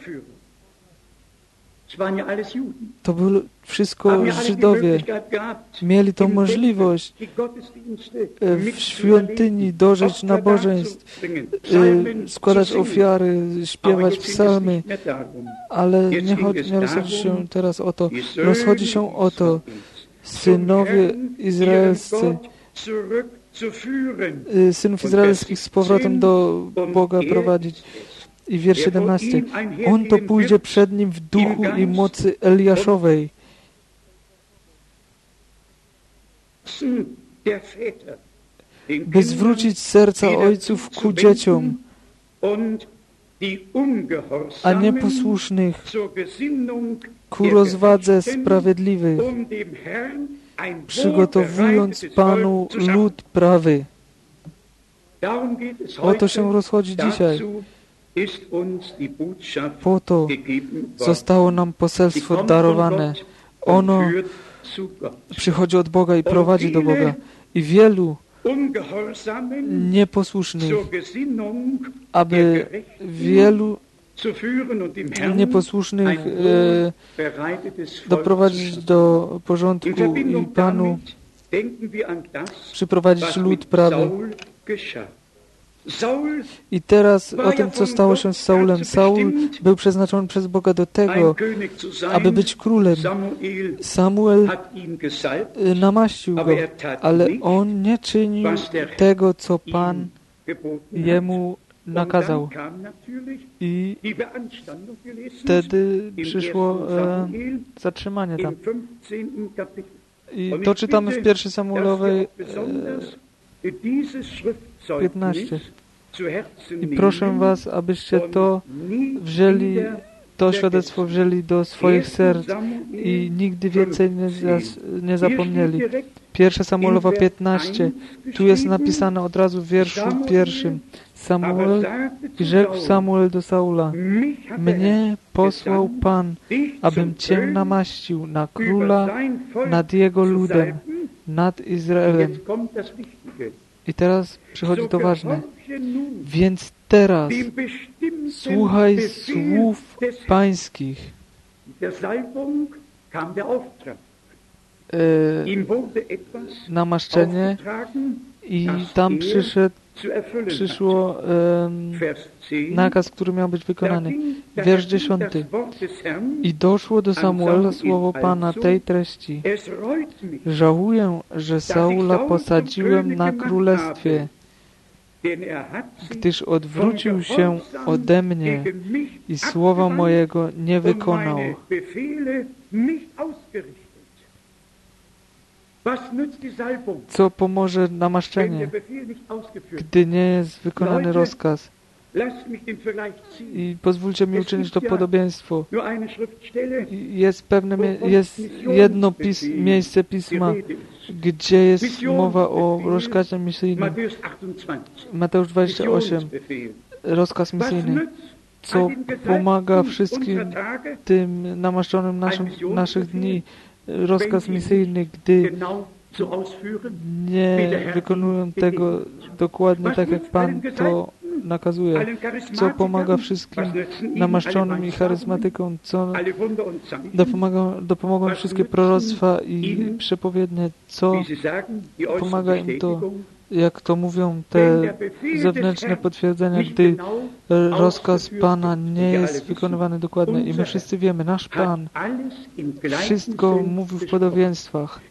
To było wszystko Żydowie. Mieli tą możliwość w świątyni dożyć nabożeństw, składać ofiary, śpiewać psalmy, ale nie, chodzi, nie rozchodzi się teraz o to. Rozchodzi się o to, synowie izraelscy, synów izraelskich z powrotem do Boga prowadzić. I wiersz siedemnasty. On to pójdzie przed nim w duchu i mocy Eliaszowej. By zwrócić serca ojców ku dzieciom, a nieposłusznych ku rozwadze sprawiedliwych, przygotowując Panu lud prawy. O to się rozchodzi dzisiaj. Po to zostało nam poselstwo darowane. Ono przychodzi od Boga i prowadzi do Boga. I wielu nieposłusznych, aby wielu nieposłusznych e, doprowadzić do porządku i Panu przyprowadzić lud prawy. I teraz o tym, co stało się z Saulem. Saul był przeznaczony przez Boga do tego, aby być królem. Samuel namaścił go, ale on nie czynił tego, co Pan jemu nakazał. I wtedy przyszło e, zatrzymanie tam. I to czytamy w pierwszej Samuelowej e, piętnaście. I proszę was, abyście to wzięli, to świadectwo wzięli do swoich serc i nigdy więcej nie, nie zapomnieli. Pierwsza Samuelowa piętnaście. Tu jest napisane od razu w wierszu pierwszym. Samuel i rzekł Samuel do Saula: mnie posłał Pan, abym Cię namaścił na króla nad Jego ludem, nad Izraelem. I teraz przychodzi to ważne. Więc teraz słuchaj słów pańskich. E, namaszczenie i tam przyszedł, przyszło e, nakaz, który miał być wykonany. Wiersz dziesiąty. I doszło do Samuela słowo Pana tej treści: żałuję, że Saula posadziłem na królestwie, gdyż odwrócił się ode mnie i słowa mojego nie wykonał. Co pomoże namaszczenie, gdy nie jest wykonany rozkaz? I pozwólcie mi uczynić to podobieństwo. Jest pewne, jest jedno pis miejsce Pisma, gdzie jest mowa o rozkazie misyjnym. Mateusz dwadzieścia osiem. Rozkaz misyjny. Co pomaga wszystkim tym namaszczonym naszym, naszych dni. Rozkaz misyjny, gdy nie wykonują tego dokładnie tak, jak Pan to nakazuje, co pomaga wszystkim namaszczonym i charyzmatykom, co dopomagą, dopomogą wszystkie proroctwa i przepowiednie, co pomaga im to, jak to mówią te zewnętrzne potwierdzenia, gdy rozkaz Pana nie jest wykonywany dokładnie. I my wszyscy wiemy, nasz Pan wszystko mówił w podobieństwach.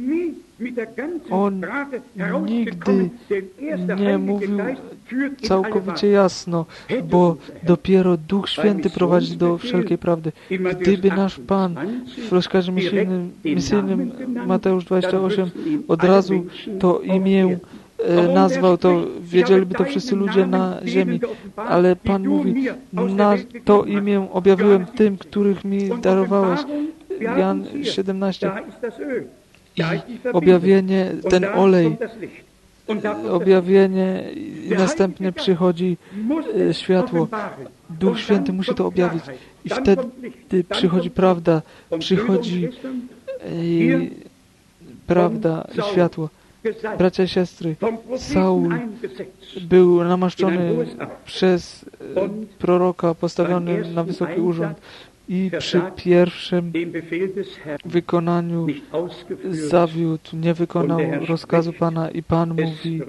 On nigdy nie mówił całkowicie jasno, bo dopiero Duch Święty prowadzi do wszelkiej prawdy. Gdyby nasz Pan w rozkazie misyjnym, misyjnym Mateusz dwadzieścia osiem od razu to imię nazwał, to wiedzieliby to wszyscy ludzie na ziemi. Ale Pan mówi, na to imię objawiłem tym, których mi darowałeś. Jan siedemnaście. I objawienie, ten olej, objawienie i następnie przychodzi e, światło. Duch Święty musi to objawić. I wtedy przychodzi prawda, przychodzi e, prawda, światło. Bracia i siostry, Saul był namaszczony przez proroka, postawiony na wysoki urząd i przy pierwszym wykonaniu zawiódł, nie wykonał rozkazu Pana i Pan mówi: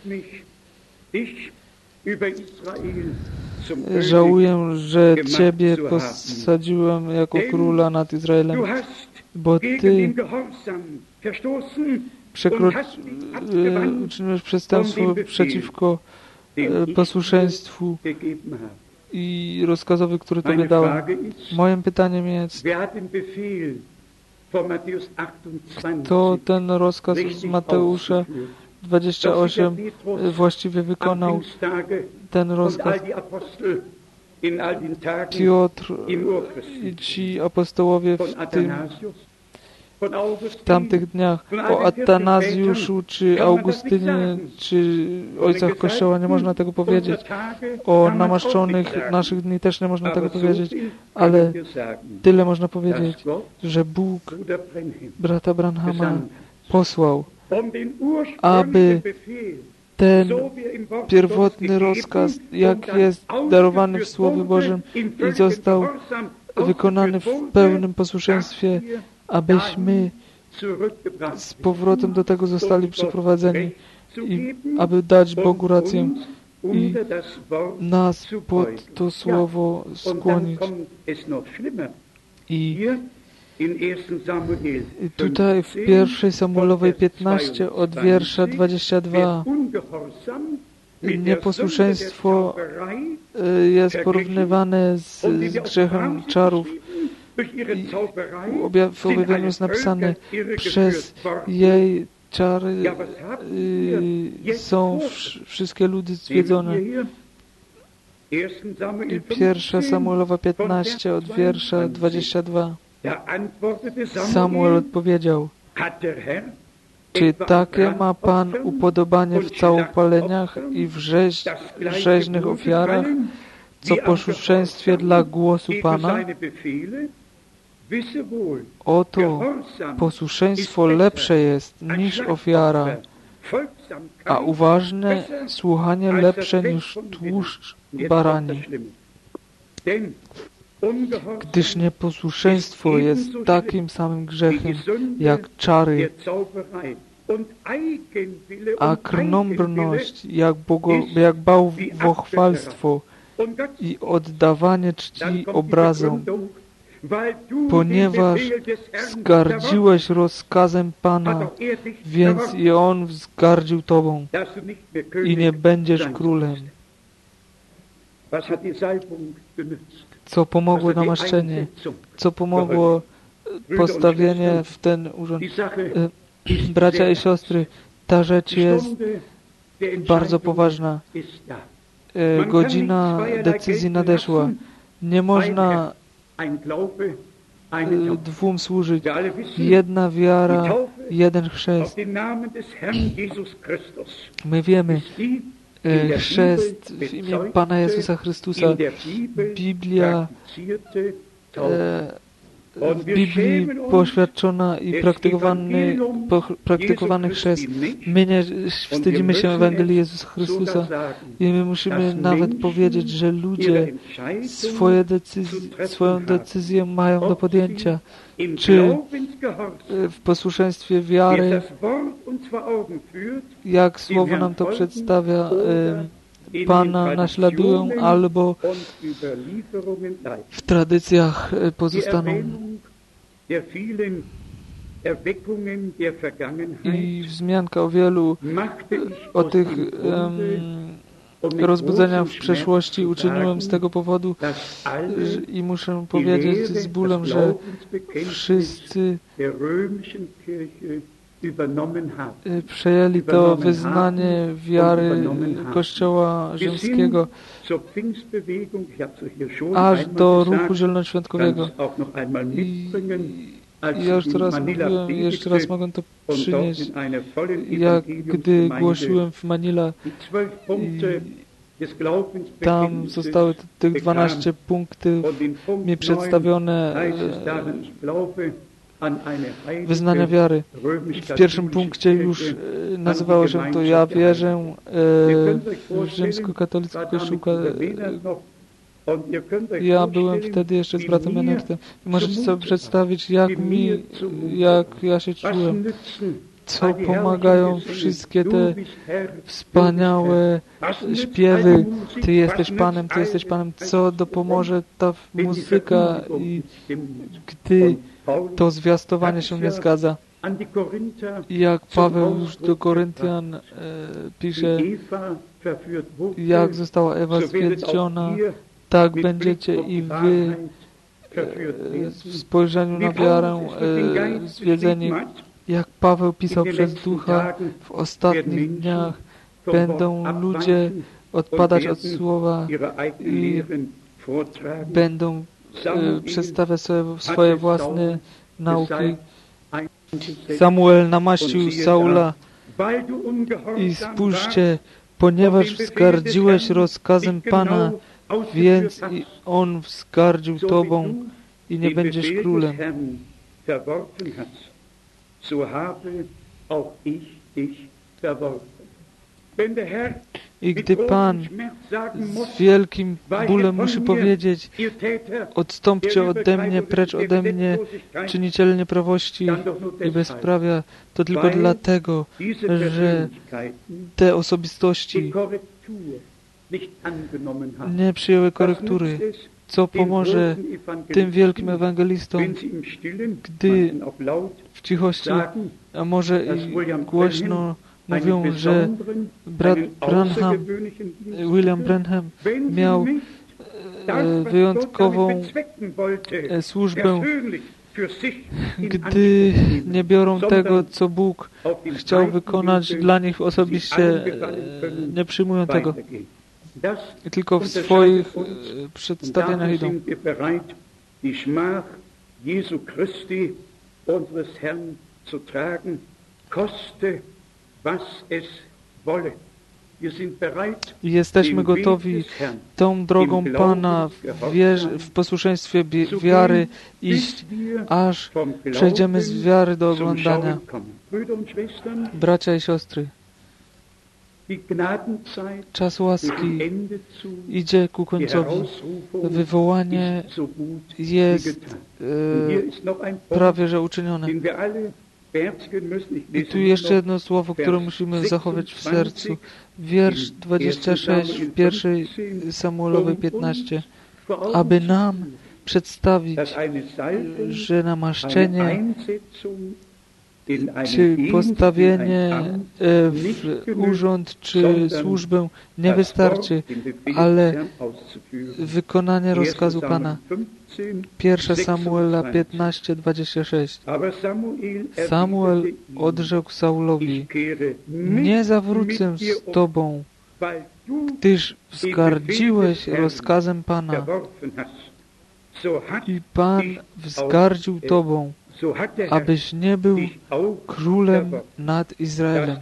żałuję, że Ciebie posadziłem jako króla nad Izraelem, bo Ty przekroczyłeś, uczyniłeś przestępstwo przeciwko posłuszeństwu i rozkazowi, który Tobie dałem. Moim pytaniem jest, kto ten rozkaz z Mateusza dwadzieścia osiem właściwie wykonał, ten rozkaz? Piotr i ci apostołowie w tym w tamtych dniach. O Atanazjuszu, czy Augustynie, czy ojcach Kościoła nie można tego powiedzieć. O namaszczonych naszych dni też nie można tego powiedzieć. Ale tyle można powiedzieć, że Bóg brata Branhama posłał, aby ten pierwotny rozkaz, jak jest darowany w Słowie Bożym i został wykonany w pełnym posłuszeństwie, abyśmy z powrotem do tego zostali przyprowadzeni i aby dać Bogu rację i nas pod to słowo skłonić. I tutaj w pierwszej Samuelowej piętnaście od wiersza dwudziestego drugiego nieposłuszeństwo jest porównywane z, z grzechem czarów. I w objawieniu jest napisane, przez jej czary y, są wszystkie ludy zwiedzone. I pierwsza Samuelowa piętnaście od wiersza dwudziestego drugiego. Samuel odpowiedział: czy takie ma Pan upodobanie w całopaleniach i w rzeź, rzeźnych ofiarach, co posłuszeństwie dla głosu Pana? Oto posłuszeństwo lepsze jest niż ofiara, a uważne słuchanie lepsze niż tłuszcz barani. Gdyż nieposłuszeństwo jest takim samym grzechem jak czary, a krnąbrność jak, bogo, jak bałwochwalstwo i oddawanie czci obrazom. ponieważ zgardziłeś rozkazem Pana, więc i On wzgardził Tobą i nie będziesz królem. Co pomogło namaszczenie? Co pomogło postawienie w ten urząd? Bracia i siostry, ta rzecz jest bardzo poważna. Godzina decyzji nadeszła. Nie można dwóm służyć. Jedna wiara, jeden chrzest. My wiemy, chrzest w imię Pana Jezusa Chrystusa. Biblia w Biblii poświadczona i praktykowany, praktykowany chrzest. My nie wstydzimy się Ewangelii Jezusa Chrystusa i my musimy nawet powiedzieć, że ludzie swoje decyzje, swoją decyzję mają do podjęcia. Czy w posłuszeństwie wiary, jak Słowo nam to przedstawia, Pana naśladują, albo w tradycjach pozostaną. I wzmianka o wielu, o tych um, rozbudzeniach w przeszłości uczyniłem z tego powodu i muszę powiedzieć z bólem, że wszyscy przejęli to wyznanie wiary Kościoła rzymskiego aż do ruchu zielonoświątkowego. I ja już teraz mówiłem, jeszcze raz mogę to przynieść, jak gdy głosiłem w Manila i tam zostały tych dwanaście punktów mi przedstawione wyznania wiary. W pierwszym punkcie już nazywało się to ja wierzę w rzymskokatolicki kościół. Ja byłem wtedy jeszcze z bratem Ennertem. Możecie sobie przedstawić, jak mi, jak ja się czułem. Co pomagają wszystkie te wspaniałe śpiewy. Ty jesteś Panem, Ty jesteś Panem. Co dopomoże ta muzyka, i gdy to zwiastowanie się nie zgadza. I jak Paweł już do Koryntian e, pisze, jak została Ewa zwiedziona, tak będziecie i wy e, w spojrzeniu na wiarę e, zwiedzeni. Jak Paweł pisał przez Ducha, w ostatnich dniach będą ludzie odpadać od słowa i będą e, przedstawiać sobie swoje własne nauki. Samuel namaścił Saula i spójrzcie, ponieważ wzgardziłeś rozkazem Pana, więc i On wzgardził Tobą i nie będziesz królem. I gdy Pan z wielkim bólem musi powiedzieć, odstąpcie ode mnie, precz ode mnie, czyniciele nieprawości i bezprawia, to tylko dlatego, że te osobistości nie przyjęły korektury, co pomoże tym wielkim ewangelistom, gdy w cichości, a może i głośno mówią, że brat Branham, William Branham miał e, wyjątkową e, służbę, gdy nie biorą tego, co Bóg chciał wykonać dla nich osobiście, e, nie przyjmują tego. I tylko w swoich e, przedstawieniach idą. I jesteśmy gotowi tą drogą Pana w, wierze, w posłuszeństwie wiary iść, aż przejdziemy z wiary do oglądania. Bracia i siostry, czas łaski idzie ku końcowi. Wywołanie jest e, prawie że uczynione. I tu jeszcze jedno słowo, które musimy zachować w sercu. Wiersz dwudziesty szósty w pierwszej Samuelowej piętnaście. Aby nam przedstawić, że namaszczenie czy postawienie w urząd czy służbę nie wystarczy, ale wykonanie rozkazu Pana. Pierwsze Samuela piętnaście, dwadzieścia sześć. Samuel odrzekł Saulowi: nie zawrócę z Tobą, gdyż wzgardziłeś rozkazem Pana i Pan wzgardził Tobą, abyś nie był królem nad Izraelem.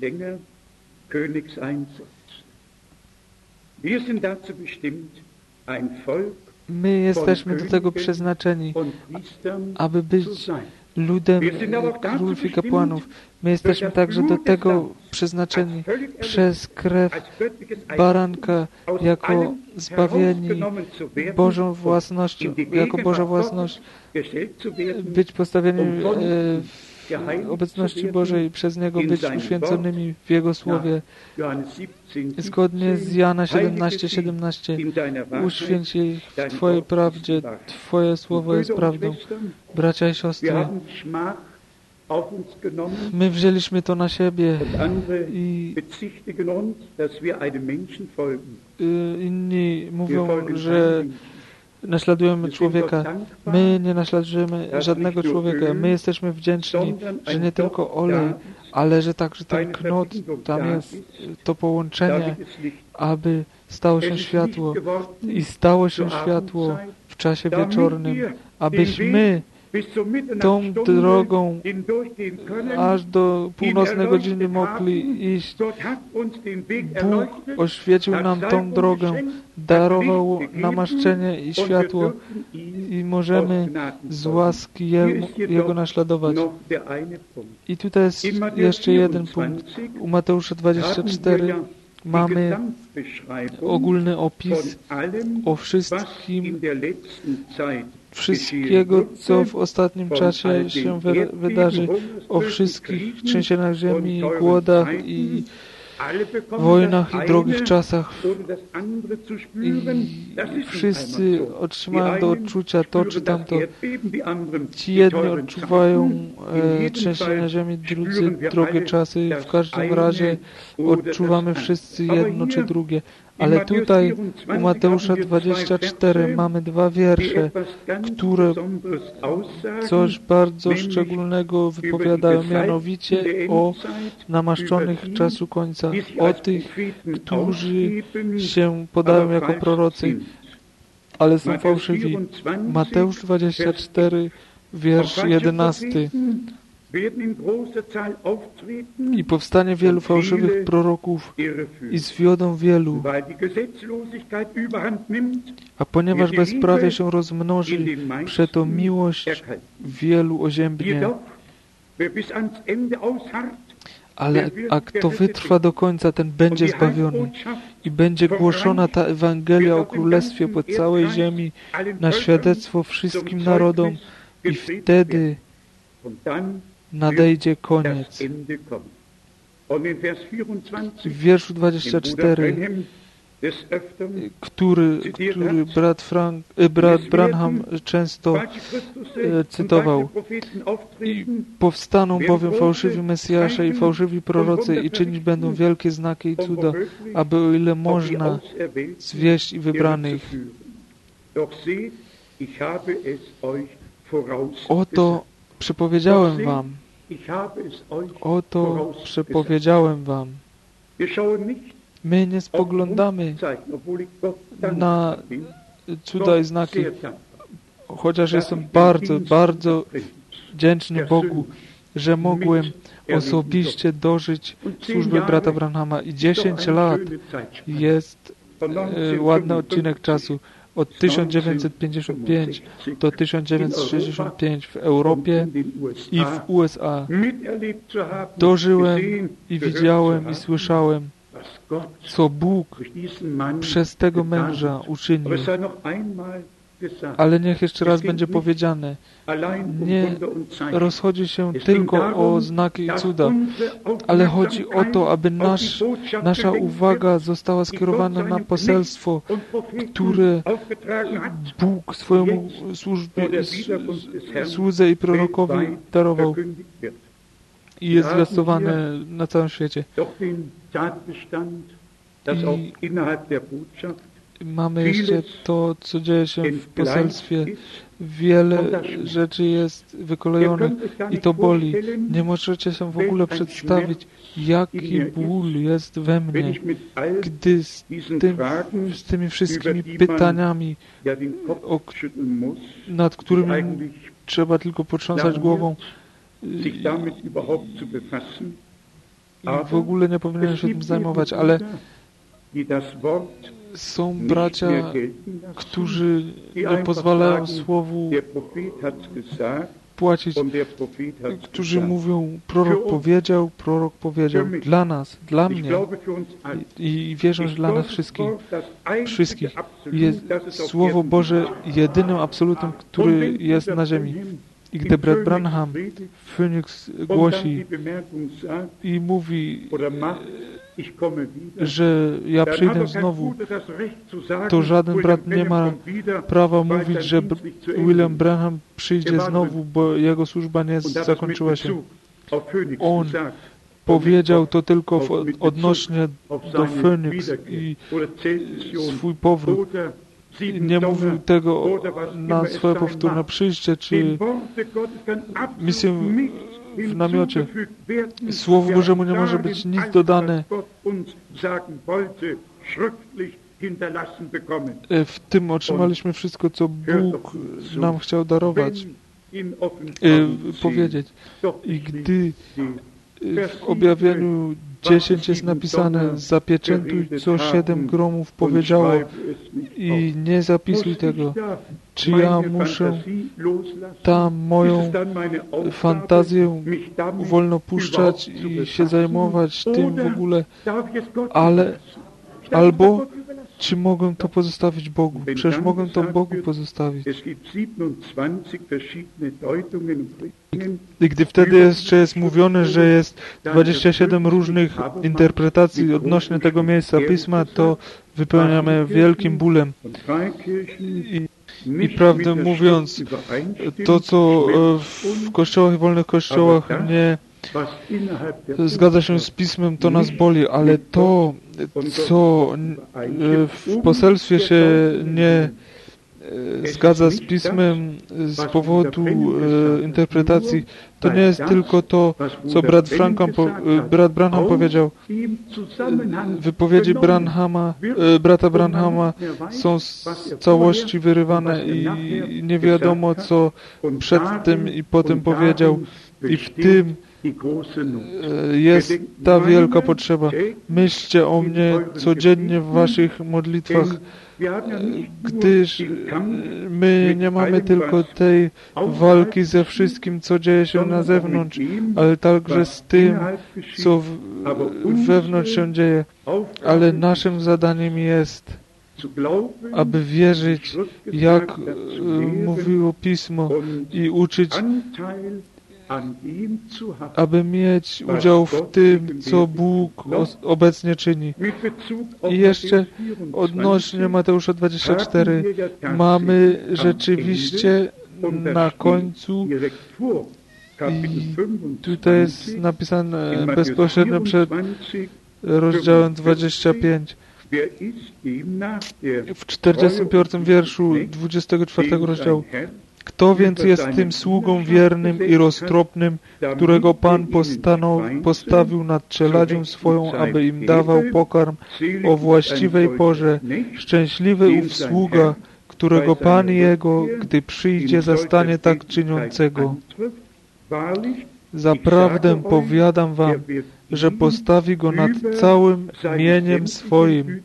My jesteśmy do tego przeznaczeni, aby być ludem królów i kapłanów. My jesteśmy także do tego przeznaczeni przez krew baranka jako zbawieni Bożą własnością, jako Boża własność, być postawieni w obecności Bożej, przez Niego być uświęconymi w Jego Słowie. Zgodnie z Jana siedemnaście, siedemnaście. Uświęć jej w Twojej prawdzie, Twoje Słowo jest prawdą. Bracia i siostry, my wzięliśmy to na siebie i inni mówią, że naśladujemy człowieka. My nie naśladujemy żadnego człowieka. My jesteśmy wdzięczni, że nie tylko olej, ale że także ten knot, tam jest to połączenie, aby stało się światło. I stało się światło w czasie wieczornym, abyśmy tą drogą aż do północnej godziny mogli iść. Bóg oświecił nam tą drogę, darował namaszczenie i światło i możemy z łaski Jego, Jego naśladować. I tutaj jest jeszcze jeden punkt. U Mateusza dwadzieścia cztery mamy ogólny opis o wszystkim, wszystkiego, co w ostatnim czasie się wydarzy, o wszystkich trzęsieniach ziemi, głodach i wojnach i drogich czasach. I wszyscy otrzymają do odczucia to czy tamto. Ci jedni odczuwają e, trzęsienia ziemi, drudzy drogie czasy. W każdym razie odczuwamy wszyscy jedno czy drugie. Ale tutaj u Mateusza dwadzieścia cztery mamy dwa wiersze, które coś bardzo szczególnego wypowiadają, mianowicie o namaszczonych czasu końca, o tych, którzy się podają jako prorocy, ale są fałszywi. Mateusz dwadzieścia cztery, wiersz jedenasty. I powstanie wielu fałszywych proroków i zwiodą wielu. A ponieważ bezprawie się rozmnoży, przeto miłość wielu oziębnie. Ale a kto wytrwa do końca, ten będzie zbawiony. I będzie głoszona ta Ewangelia o Królestwie po całej ziemi na świadectwo wszystkim narodom i wtedy nadejdzie koniec. W wierszu dwudziestym czwartym, który, który brat, Frank, brat Branham często e, cytował. I powstaną bowiem fałszywi Mesjasze i fałszywi prorocy i czynić będą wielkie znaki i cuda, aby o ile można zwieść i wybranych. Oto przepowiedziałem wam. Oto przepowiedziałem wam. My nie spoglądamy na cuda i znaki, chociaż jestem bardzo, bardzo wdzięczny Bogu, że mogłem osobiście dożyć służby brata Branhama i dziesięć lat jest e, ładny odcinek czasu. Od tysiąc dziewięćset pięćdziesiąt pięć do tysiąc dziewięćset sześćdziesiąt pięć w Europie i w U S A dożyłem i widziałem i słyszałem, co Bóg przez tego męża uczynił. Ale niech jeszcze raz będzie powiedziane, nie rozchodzi się tylko o znaki i cuda, ale chodzi o to, aby nasz, nasza uwaga została skierowana na poselstwo, które Bóg swojemu służbie, słudze i prorokowi darował i jest zwiastowane na całym świecie. I mamy jeszcze to, co dzieje się w poselstwie. Wiele rzeczy jest wykolejonych i to boli. Nie możecie się w ogóle przedstawić, jaki ból jest we mnie, gdy z, tym, z tymi wszystkimi pytaniami, o, nad którymi trzeba tylko potrząsać głową, i w ogóle nie powinienem się tym zajmować, ale są bracia, którzy nie pozwalają Słowu płacić, którzy mówią, prorok powiedział, prorok powiedział, dla nas, dla mnie i, i wierzą, że dla nas wszystkich, wszystkich jest Słowo Boże jedynym absolutem, który jest na ziemi. I gdy Brad Branham Phoenix głosi i mówi, że ja przyjdę znowu, to żaden brat nie ma prawa mówić, że William Branham przyjdzie znowu, bo jego służba nie zakończyła się. On powiedział to tylko w odnośnie do Phoenix i swój powrót. Nie mówił tego na swoje powtórne przyjście, czy misję w namiocie. Słowu Bożemu nie może być nic dodane. W tym otrzymaliśmy wszystko, co Bóg nam chciał darować, powiedzieć. I gdy w objawieniu dziesięć jest napisane, zapieczętuj, co siedem gromów powiedziało i nie zapisuj tego. Czy ja muszę tam moją fantazję wolno puszczać i się zajmować tym w ogóle, ale albo czy mogę to pozostawić Bogu? Przecież mogę to Bogu pozostawić. I gdy wtedy jeszcze jest mówione, że jest dwadzieścia siedem różnych interpretacji odnośnie tego miejsca Pisma, to wypełniamy wielkim bólem. I, i prawdę mówiąc, to co w kościołach i wolnych kościołach nie zgadza się z Pismem, to nas boli, ale to, co w poselstwie się nie zgadza z Pismem z powodu e, interpretacji, to nie jest tylko to, co brat, Frankham, brat Branham powiedział. Wypowiedzi Branhama, e, brata Branhama są z całości wyrywane i nie wiadomo, co przed tym i po tym powiedział. I w tym jest ta wielka potrzeba. Myślcie o mnie codziennie w waszych modlitwach, gdyż my nie mamy tylko tej walki ze wszystkim, co dzieje się na zewnątrz, ale także z tym, co wewnątrz się dzieje. Ale naszym zadaniem jest, aby wierzyć, jak mówiło Pismo i uczyć, aby mieć udział w tym, co Bóg obecnie czyni. I jeszcze odnośnie Mateusza dwadzieścia cztery mamy rzeczywiście na końcu i tutaj jest napisane bezpośrednio przed rozdziałem dwudziestym piątym. W czterdziestym piątym wierszu dwudziestego czwartego rozdziału. Kto więc jest tym sługą wiernym i roztropnym, którego Pan postanow- postawił nad czeladzią swoją, aby im dawał pokarm o właściwej porze? Szczęśliwy ów sługa, którego Pan jego, gdy przyjdzie, zastanie tak czyniącego. Zaprawdę powiadam wam, że postawi go nad całym mieniem swoim.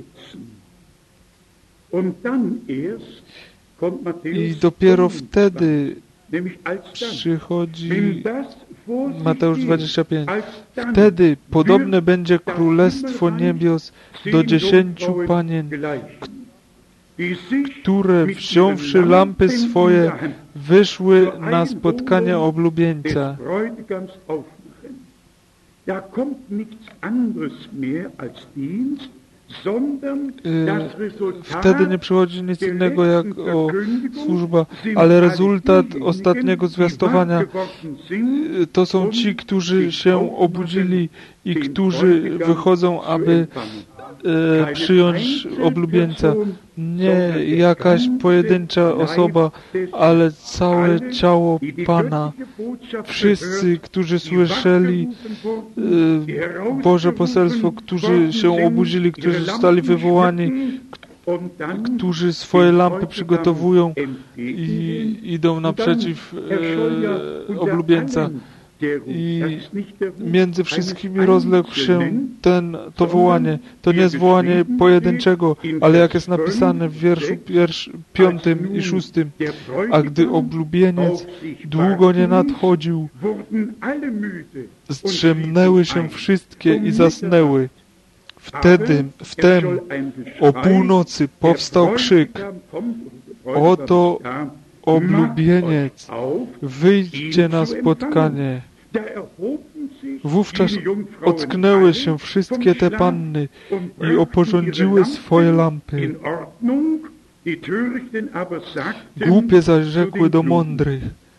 I dopiero wtedy przychodzi Mateusz dwadzieścia pięć. Wtedy podobne będzie Królestwo Niebios do dziesięciu panien, które wziąwszy lampy swoje, wyszły na spotkanie oblubieńca. Wtedy nie przychodzi nic innego jak o służba, ale rezultat ostatniego zwiastowania to są ci, którzy się obudzili i którzy wychodzą, aby e, przyjąć oblubieńca. Nie jakaś pojedyncza osoba, ale całe ciało Pana. Wszyscy, którzy słyszeli e, Boże poselstwo, którzy się obudzili, którzy zostali wywołani, którzy swoje lampy przygotowują i idą naprzeciw e, oblubieńca. I między wszystkimi rozległ się ten, to wołanie. To nie jest wołanie pojedynczego, ale jak jest napisane w wierszu pierwszy, piątym i szóstym. A gdy oblubieniec długo nie nadchodził, zdrzemnęły się wszystkie i zasnęły. Wtedy, wtem o północy powstał krzyk. Oto oblubieniec, wyjdźcie na spotkanie. Wówczas ocknęły się wszystkie te panny i oporządziły swoje lampy. Głupie zaś rzekły do mądrych.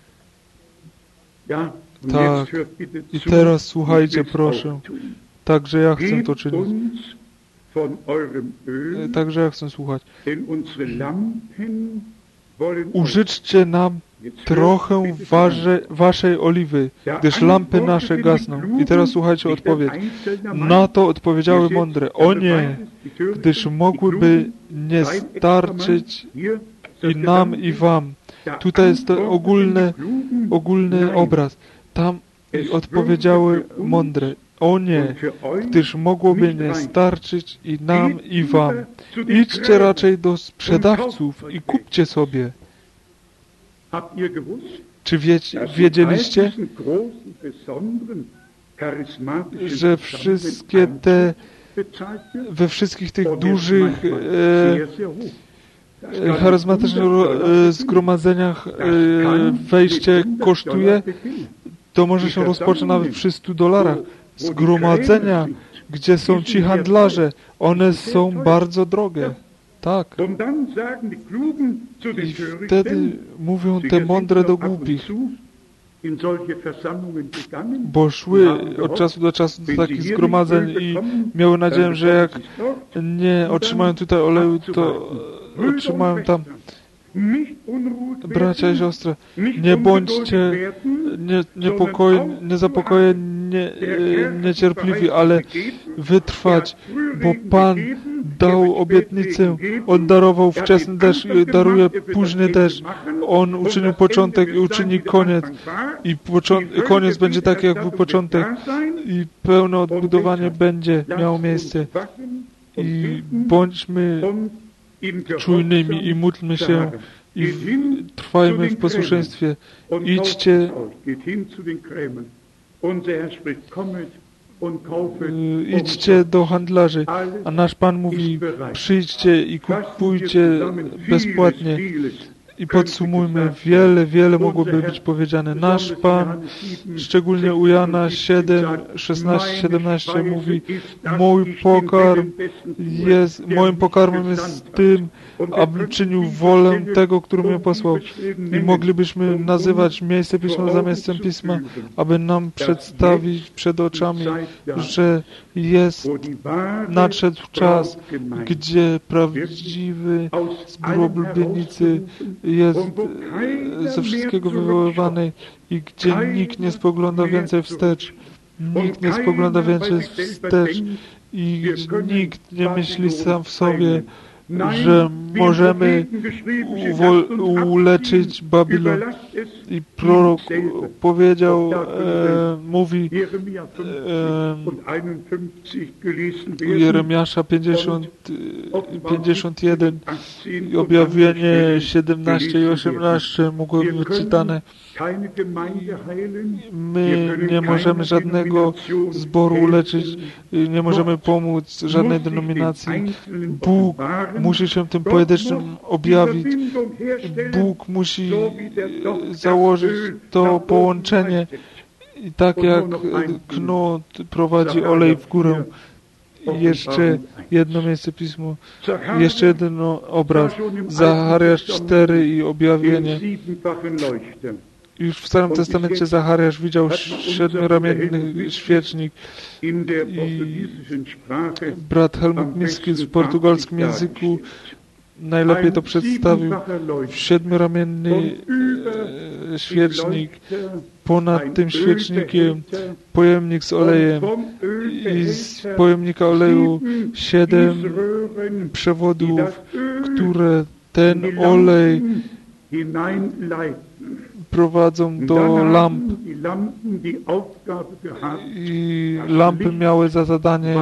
Tak, i teraz słuchajcie, proszę. Także ja chcę to czynić. Także ja chcę słuchać. Użyczcie nam trochę wasze, waszej oliwy, gdyż lampy nasze gasną. I teraz słuchajcie odpowiedź. Na to odpowiedziały mądre. O nie, gdyż mogłyby nie starczyć i nam, i wam. Tutaj jest to ogólny, ogólny obraz. Tam i odpowiedziały mądre. O nie, gdyż mogłoby nie starczyć i nam, i wam. Idźcie raczej do sprzedawców i kupcie sobie. Czy wie, wiedzieliście, że wszystkie te, we wszystkich tych dużych e, charyzmatycznych e, zgromadzeniach e, wejście kosztuje? To może się rozpocząć nawet przy stu dolarach. Zgromadzenia, gdzie są ci handlarze, one są bardzo drogie. Tak. I wtedy mówią te mądre do głupich, bo szły od czasu do czasu do takich zgromadzeń i miały nadzieję, że jak nie otrzymają tutaj oleju, to otrzymają tam. Bracia i siostry, nie bądźcie nie, niepokojni, niezapokojeni, nie, niecierpliwi, ale wytrwać, bo Pan dał obietnicę, On darował wczesny deszcz i daruje późny deszcz. On uczynił początek i uczyni koniec. I koniec będzie taki jak był początek i pełne odbudowanie będzie miało miejsce. I bądźmy czujnymi i módlmy się i w, trwajmy w posłuszeństwie. Idźcie idźcie do handlarzy, a nasz Pan mówi, przyjdźcie i kupujcie bezpłatnie. I podsumujmy, wiele, wiele mogłoby być powiedziane. Nasz Pan, szczególnie u Jana siedem, szesnaście, siedemnaście mówi, mój pokarm jest, moim pokarmem jest tym, abym czynił wolę tego, który mnie posłał. I moglibyśmy nazywać miejsce Pisma za miejscem Pisma, aby nam przedstawić przed oczami, że jest, nadszedł czas, gdzie prawdziwy zbór oblubienicy jest ze wszystkiego wywoływany i gdzie nikt nie spogląda więcej wstecz. Nikt nie spogląda więcej wstecz i nikt nie myśli sam w sobie, że możemy uleczyć Babilon. I prorok powiedział, e, mówi e, Jeremiasza pięćdziesiąt, pięćdziesiąt jeden i objawienie siedemnaście i osiemnaście mogły być czytane. My nie możemy żadnego zboru uleczyć, nie możemy pomóc żadnej denominacji. Bóg musi się tym pojedynczym objawić. Bóg musi założyć to połączenie i tak jak knot prowadzi olej w górę. I jeszcze jedno miejsce pismo, jeszcze jeden obraz, Zachariasz cztery i objawienie. Już w Starym Testamencie Zachariasz widział siedmioramienny świecznik i brat Helmut Miskis w portugalskim języku najlepiej to przedstawił. Siedmioramienny e, świecznik, ponad tym świecznikiem pojemnik z olejem i z pojemnika oleju siedem przewodów, które ten olej prowadzą do lamp i lampy miały za zadanie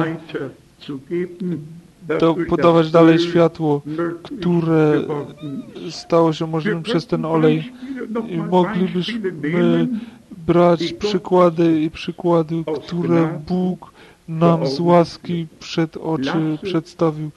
to podawać dalej światło, które stało się możliwym przez ten olej. I moglibyśmy brać przykłady i przykłady, które Bóg nam z łaski przed oczy przedstawił.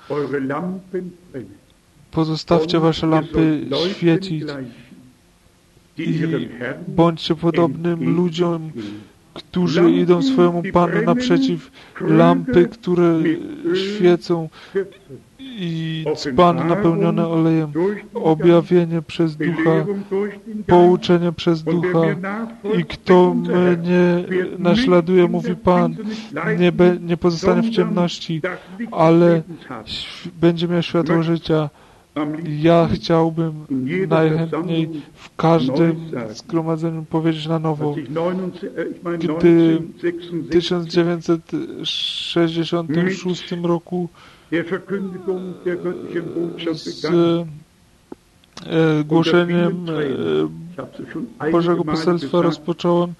Pozostawcie wasze lampy świecić i bądźcie podobnym ludziom, którzy idą swojemu Panu naprzeciw, lampy, które świecą i dzbany napełnione olejem, objawienie przez Ducha, pouczenie przez Ducha i kto mnie naśladuje, mówi Pan, nie, be, nie pozostanie w ciemności, ale będzie miał światło życia. Ja chciałbym najchętniej w każdym zgromadzeniu powiedzieć na nowo. Gdy w tysiąc dziewięćset sześćdziesiątym szóstym roku z e, głoszeniem e, Bożego Poselstwa rozpocząłem,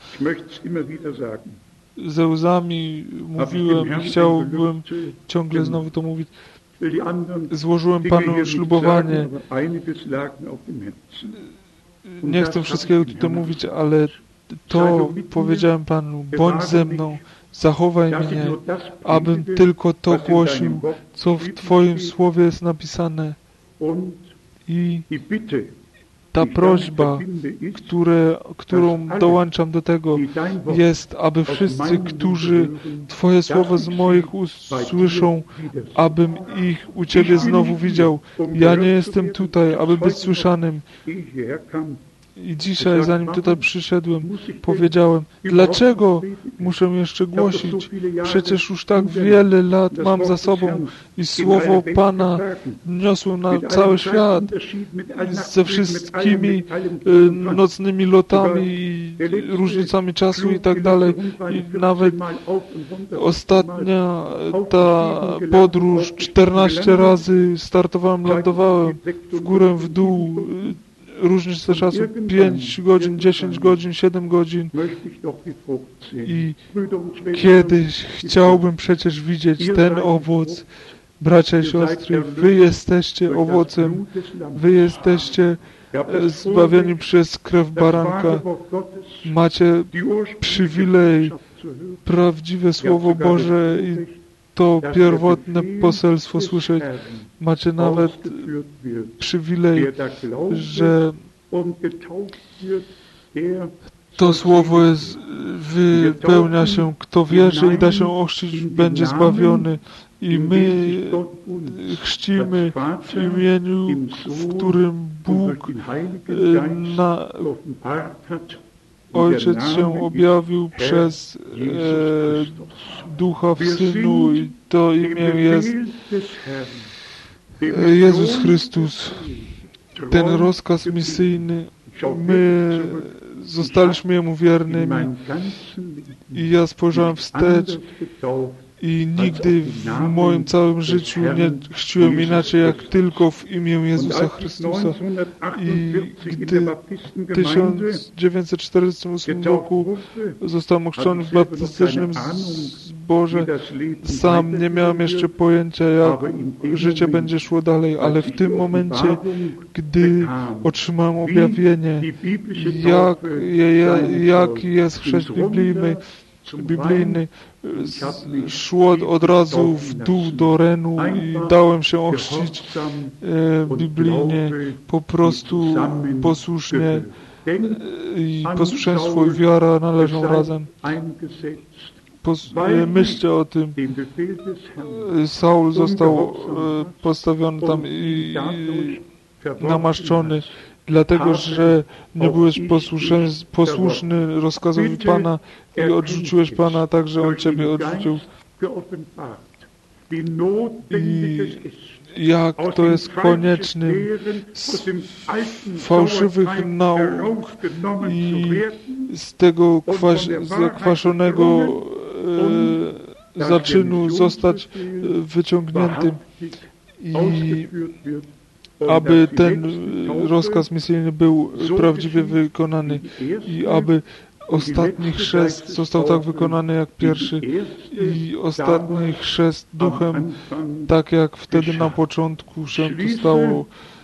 ze łzami mówiłem i chciałbym ciągle znowu to mówić. Złożyłem Panu ślubowanie. Nie chcę wszystkiego tutaj mówić, ale to powiedziałem Panu, bądź ze mną, zachowaj mnie, abym tylko to głosił, co w Twoim Słowie jest napisane. I ta prośba, które, którą dołączam do tego, jest, aby wszyscy, którzy Twoje słowo z moich ust słyszą, abym ich u Ciebie znowu widział. Ja nie jestem tutaj, aby być słyszanym. I dzisiaj, zanim tutaj przyszedłem, powiedziałem, dlaczego muszę jeszcze głosić? Przecież już tak wiele lat mam za sobą i słowo Pana niosło na cały świat ze wszystkimi nocnymi lotami i różnicami czasu i tak dalej. I nawet ostatnia ta podróż, czternaście razy startowałem, lądowałem w górę, w dół, różnica czasu pięć godzin, dziesięć godzin, siedem godzin i kiedyś chciałbym przecież widzieć ten owoc. Bracia i siostry, wy jesteście owocem, wy jesteście zbawieni przez krew baranka. Macie przywilej, prawdziwe Słowo Boże i to pierwotne poselstwo słyszeć. Macie nawet przywilej, że to słowo jest, wypełnia się. Kto wierzy i da się ochrzcić, będzie zbawiony. I my chrzcimy w imieniu, w którym Bóg na Ojciec się objawił przez e, Ducha w Synu i to imię jest Jezus Chrystus. Ten rozkaz misyjny, my zostaliśmy Jemu wiernymi i ja spojrzałem wstecz i nigdy w moim całym życiu nie chrzciłem inaczej jak tylko w imię Jezusa Chrystusa. I gdy w tysiąc dziewięćset czterdziestym ósmym roku zostałem ochrzczony w baptystycznym zborze, sam nie miałem jeszcze pojęcia, jak życie będzie szło dalej, ale w tym momencie, gdy otrzymałem objawienie, jak, jak jest chrzest biblijny, biblijny, szło od razu w dół do Renu i dałem się ochrzcić e, biblijnie, po prostu posłusznie i posłuszeństwo i wiara należą razem. Pos, e, myślcie o tym. Saul został e, postawiony tam i, i namaszczony, dlatego że nie byłeś posłuszny rozkazowi Pana i odrzuciłeś Pana, także On Ciebie odrzucił. I jak to jest koniecznym z fałszywych nauk i z tego kwas, zakwaszonego e, zaczynu zostać wyciągniętym i aby ten rozkaz misyjny był prawdziwie wykonany i aby ostatni chrzest został tak wykonany jak pierwszy i ostatni chrzest duchem, tak jak wtedy na początku się to stało.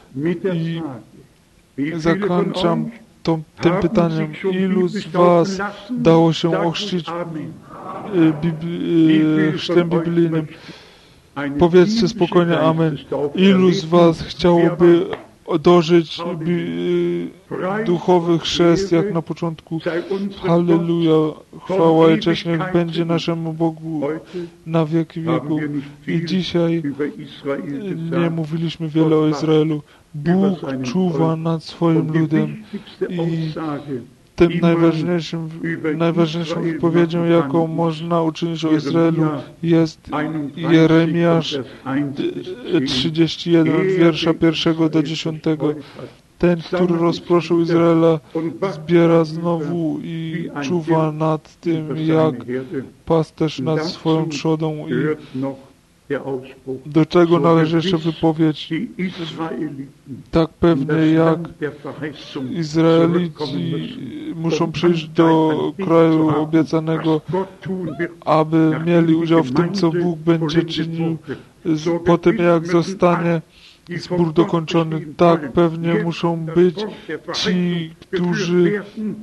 I zakończam to, tym pytaniem, ilu z Was dało się ochrzcić bibli, chrztem biblijnym? Powiedzcie spokojnie amen. Ilu z Was chciałoby dożyć duchowych chrzest jak na początku? Halleluja, chwała i cześć niech będzie naszemu Bogu na wieki wieków. I dzisiaj nie mówiliśmy wiele o Izraelu. Bóg czuwa nad swoim ludem i tym najważniejszym, najważniejszą wypowiedzią, jaką można uczynić o Izraelu, jest Jeremiasz trzydzieści jeden, wiersza pierwszego do dziesiątego. Ten, który rozproszył Izraela, zbiera znowu i czuwa nad tym, jak pasterz nad swoją trzodą. I do czego należy jeszcze wypowiedź tak pewnie jak Izraelici muszą przyjść do kraju obiecanego, aby mieli udział w tym, co Bóg będzie czynił po tym, jak zostanie zbór dokończony. Tak pewnie muszą być ci, którzy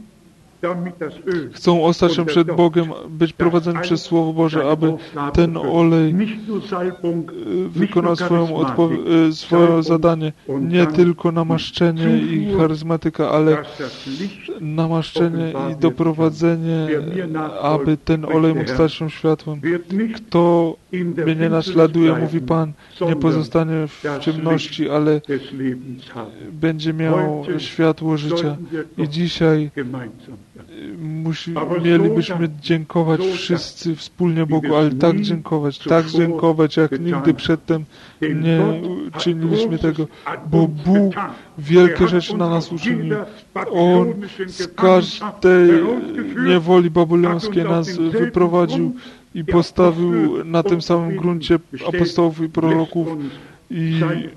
chcą ostać się przed Bogiem, być prowadzeni przez Słowo Boże, aby ten olej wykonał swoją swoje zadanie. Nie tylko namaszczenie i charyzmatyka, ale namaszczenie i doprowadzenie, aby ten olej mógł stać się światłem. Kto mnie nie naśladuje, mówi Pan, nie pozostanie w ciemności, ale będzie miał światło życia. I dzisiaj Musi, mielibyśmy dziękować wszyscy wspólnie Bogu, ale tak dziękować, tak dziękować, jak nigdy przedtem nie czyniliśmy tego, bo Bóg wielkie rzeczy na nas uczynił. On z każdej niewoli babilońskiej nas wyprowadził i postawił na tym samym gruncie apostołów i proroków i,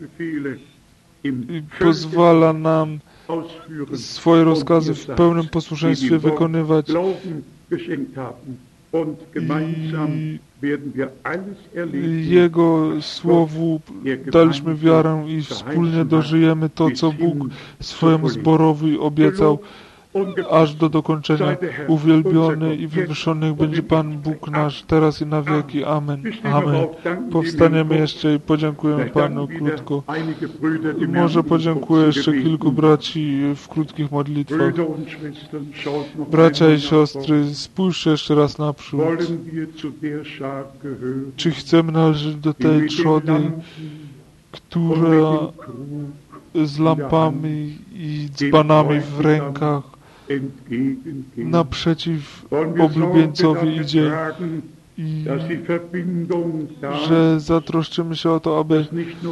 i pozwala nam swoje rozkazy w pełnym posłuszeństwie wykonywać i Jego Słowu daliśmy wiarę i wspólnie dożyjemy to, co Bóg swojemu zborowi obiecał, aż do dokończenia. Uwielbiony i wywyższony będzie Pan Bóg nasz, teraz i na wieki. Amen. Amen. Powstaniemy jeszcze i podziękujemy Panu krótko. I może podziękuję jeszcze kilku braci w krótkich modlitwach. Bracia i siostry, spójrzcie jeszcze raz naprzód. Czy chcemy należeć do tej trzody, która z lampami i dzbanami w rękach naprzeciw oblubieńcowi idzie i że zatroszczymy się o to, aby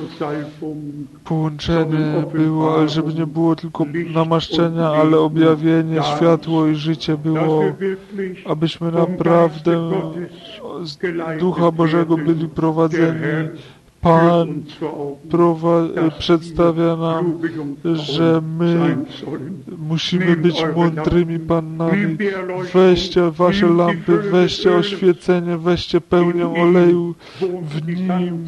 połączenie było, ale żeby nie było tylko namaszczenia, ale objawienie, światło i życie było, abyśmy naprawdę z Ducha Bożego byli prowadzeni. Pan przedstawia nam, że my musimy być mądrymi Panami. Weźcie wasze lampy, weźcie oświecenie, weźcie pełnię oleju. W nim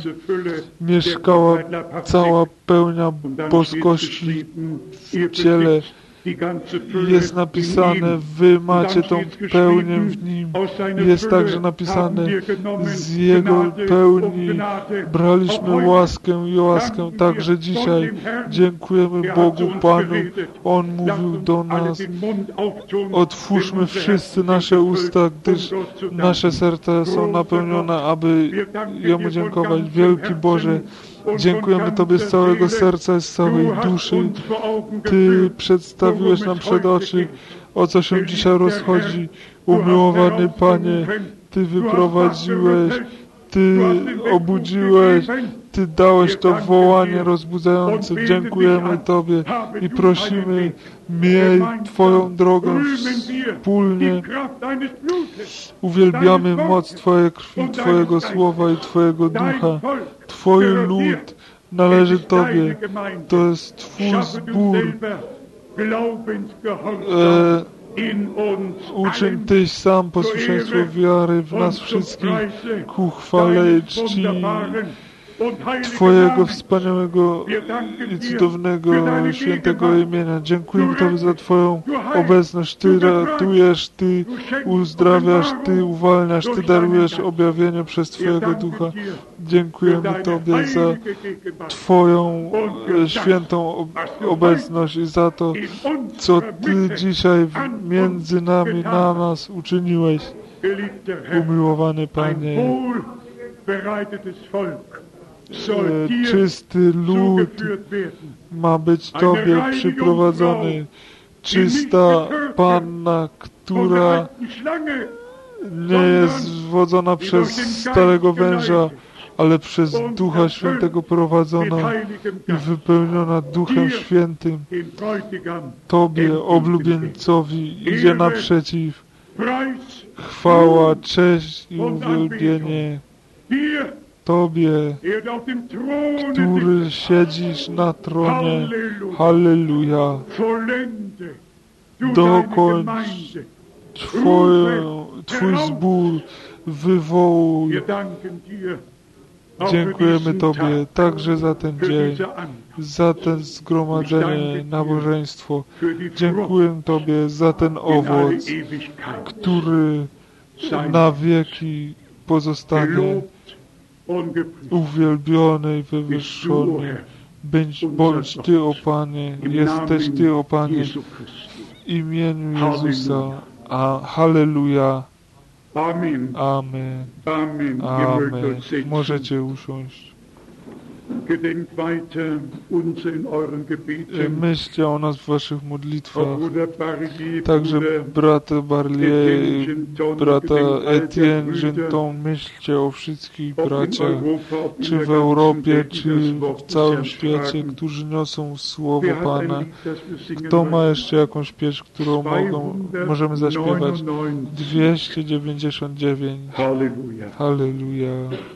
mieszkała cała pełnia boskości w ciele Jest napisane, wy macie tą pełnię w Nim. Jest także napisane, z Jego pełni braliśmy łaskę i łaskę. Także dzisiaj dziękujemy Bogu Panu. On mówił do nas, otwórzmy wszyscy nasze usta, gdyż nasze serca są napełnione, aby Jemu dziękować. Wielki Boże, dziękujemy Tobie z całego serca i z całej duszy. Ty przedstawiłeś nam przed oczy, o co się dzisiaj rozchodzi. Umiłowany Panie, Ty wyprowadziłeś, Ty obudziłeś, Ty dałeś to wołanie rozbudzające. Dziękujemy Tobie i prosimy, miej Twoją drogę wspólnie. Uwielbiamy moc Twojej krwi, Twojego słowa i Twojego ducha. Twój lud należy Tobie. To jest Twój zbór. E, uczyń Tyś sam posłuszeństwo wiary w nas wszystkich ku chwale i czci Twojego wspaniałego i cudownego, świętego imienia. Dziękujemy Tobie za Twoją obecność. Ty ratujesz, Ty uzdrawiasz, Ty uwalniasz, Ty darujesz objawienie przez Twojego Ducha. Dziękujemy Tobie za Twoją świętą obecność i za to, co Ty dzisiaj między nami, na nas uczyniłeś. Umiłowany Panie, czysty lud ma być Tobie przyprowadzony. Czysta Panna, która nie jest zwodzona przez starego węża, ale przez Ducha Świętego prowadzona i wypełniona Duchem Świętym. Tobie, oblubieńcowi, idzie naprzeciw. Chwała, cześć i uwielbienie Tobie, który siedzisz na tronie. Halleluja. Dokończ Twoje, Twój zbór, wywołuj. Dziękujemy Tobie także za ten dzień, za ten zgromadzenie, nabożeństwo. Dziękuję Tobie za ten owoc, który na wieki pozostanie. Uwielbiony i wywyższony. Bądź, bądź Ty, o Panie, jesteś Ty, o Panie, w imieniu Jezusa. A halleluja. Amen. Amen. Amen. Amen. Możecie usiąść. Myślcie o nas w waszych modlitwach. Także brata Barlier, brata Etienne, Genton, myślcie o wszystkich braciach, czy w Europie, czy w całym świecie, którzy niosą Słowo Pana. Kto ma jeszcze jakąś pieśń, którą mogą, możemy zaśpiewać? dwieście dziewięćdziesiąt dziewięć. Halleluja. Halleluja.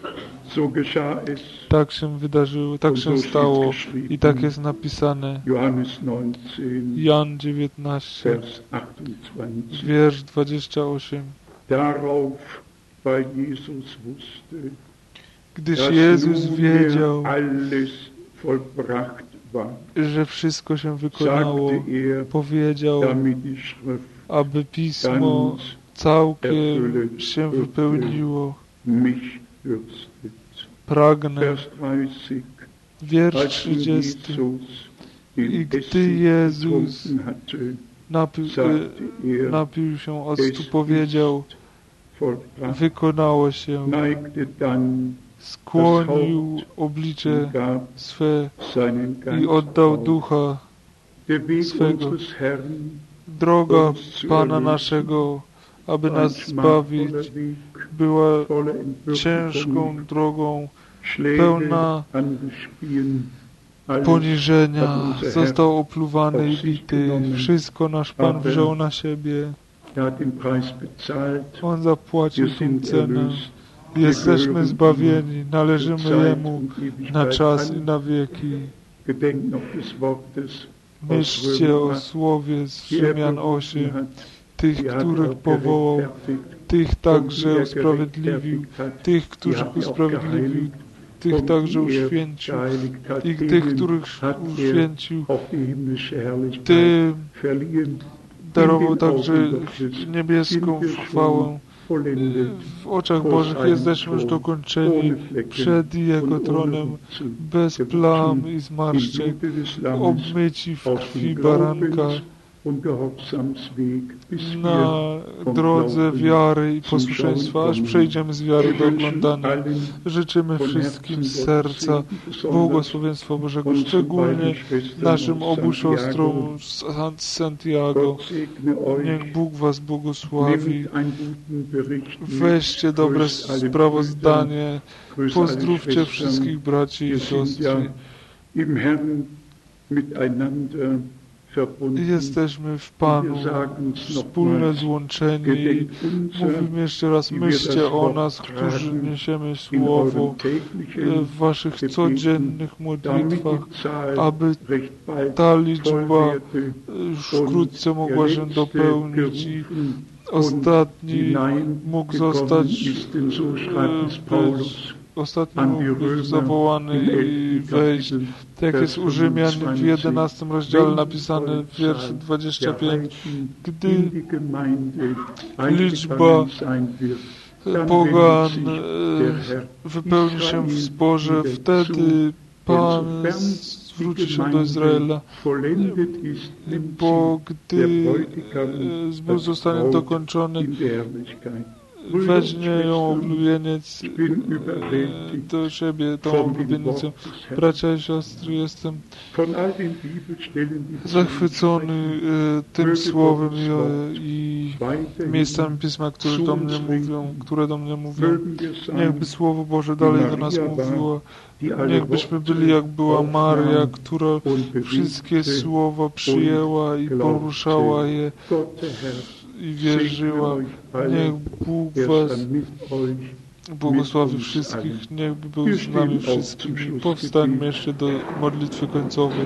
Tak się wydarzyło, tak się stało i tak jest napisane. Jan dziewiętnaście, wiersz dwadzieścia osiem. Gdyż Jezus wiedział, że wszystko się wykonało, powiedział, aby Pismo całkiem się wypełniło. Pragnę. Wiersz trzydziesty. I gdy Jezus napił, napił się octu, powiedział, wykonało się. Skłonił oblicze swe i oddał ducha swego. Droga Pana naszego, aby nas zbawić, była ciężką drogą, pełna poniżenia. Został opluwany i bity. Wszystko nasz Pan wziął na siebie. On zapłacił tę cenę. Jesteśmy zbawieni. Należymy Jemu na czas i na wieki. Myślcie o słowie z Rzymian osiem. Tych, których powołał, tych także usprawiedliwił, tych, których usprawiedliwił, tych także uświęcił i tych, których uświęcił, tym darował także niebieską chwałę. W oczach Bożych jesteśmy już dokończeni przed Jego tronem, bez plam i zmarszczek, obmyci w krwi baranka, na drodze wiary i posłuszeństwa, aż przejdziemy z wiary do oglądania. Życzymy wszystkim z serca błogosławieństwa Bożego, szczególnie naszym obu siostrom z Santiago. Niech Bóg was błogosławi. Weźcie dobre sprawozdanie. Pozdrówcie wszystkich braci i siostry. Jesteśmy w Panu wspólnie złączeni. Mówimy jeszcze raz, myślcie o nas, którzy niesiemy Słowo w waszych codziennych modlitwach, aby ta liczba już wkrótce mogła się dopełnić i ostatni mógł zostać Ostatni mógł zawołany i wejść. Tak jest u Rzymian w jedenastym rozdziale napisane w wierszu dwudziestym piątym. Gdy liczba pogan wypełni się w zborze, wtedy Pan zwróci się do Izraela, bo gdy zbór zostanie dokończony, weźmie ją oblubieniec do siebie, tą oblubienicę. Bracia i siostry, jestem zachwycony tym słowem i, i miejscami Pisma, które do mnie mówią, które do mnie mówią. Niechby Słowo Boże dalej do nas mówiło. Niechbyśmy byli jak była Maria, która wszystkie słowa przyjęła i poruszała je i wierzyła. Niech Bóg was błogosławi wszystkich, niechby był z nami wszystkimi. Powstańmy jeszcze do modlitwy końcowej.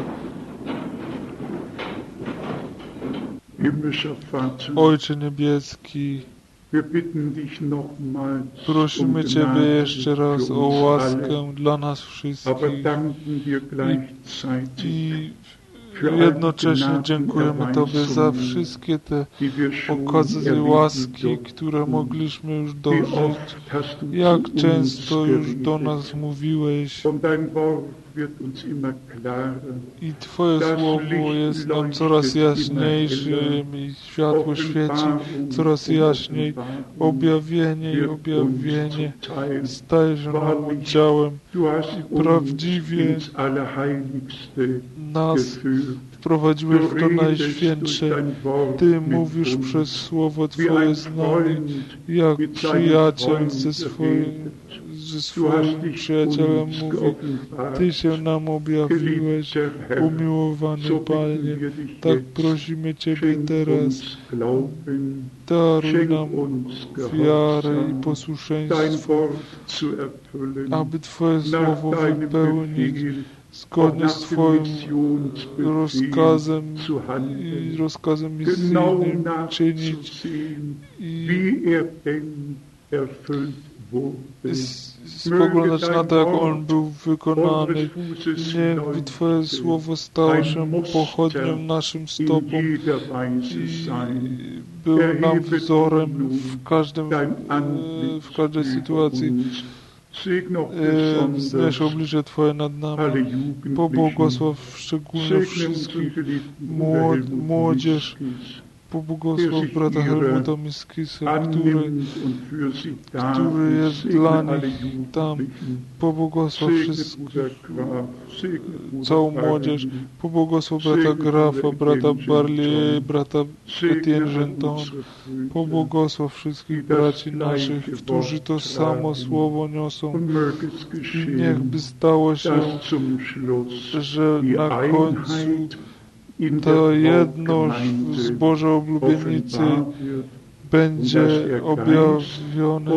Ojcze Niebieski, prosimy Ciebie jeszcze raz o łaskę dla nas wszystkich i jednocześnie dziękujemy Tobie za wszystkie te okazje łaski, które mogliśmy już dożyć. Jak często już do nas mówiłeś i Twoje Słowo jest nam coraz jaśniejszym i światło świeci coraz jaśniej. Objawienie i objawienie staje się nam udziałem i prawdziwie nas wprowadziłeś w to najświętsze. Ty mówisz przez Słowo Twoje z nami, jak przyjaciel ze swoim, ze swoim przyjacielem mówi. Ty się nam objawiłeś, umiłowany Panie. Tak prosimy Ciebie teraz. Daruj nam wiarę i posłuszeństwo, aby Twoje Słowo wypełnić zgodnie z Twoim rozkazem i rozkazem misyjnym czynić i spoglądać na to, jak on był wykonany. Niechby Twoje Słowo stało się pochodnią naszym stopom i był nam wzorem w, każdym, w każdej sytuacji. Wznieś oblicze Twoje nad nami. Pobłogosław szczególnie wszystkich młodzież. Pobłogosław brata Helmuta Miskisa, który, który jest dla nich tam. Pobłogosław wszystkich, całą młodzież. Pobłogosław brata Grafa, brata Barlier, brata Etienne Genton. Pobłogosław wszystkich braci naszych, którzy to samo słowo niosą. I niechby stało się, że na końcu to jedność z Bożej oblubienicy będzie objawione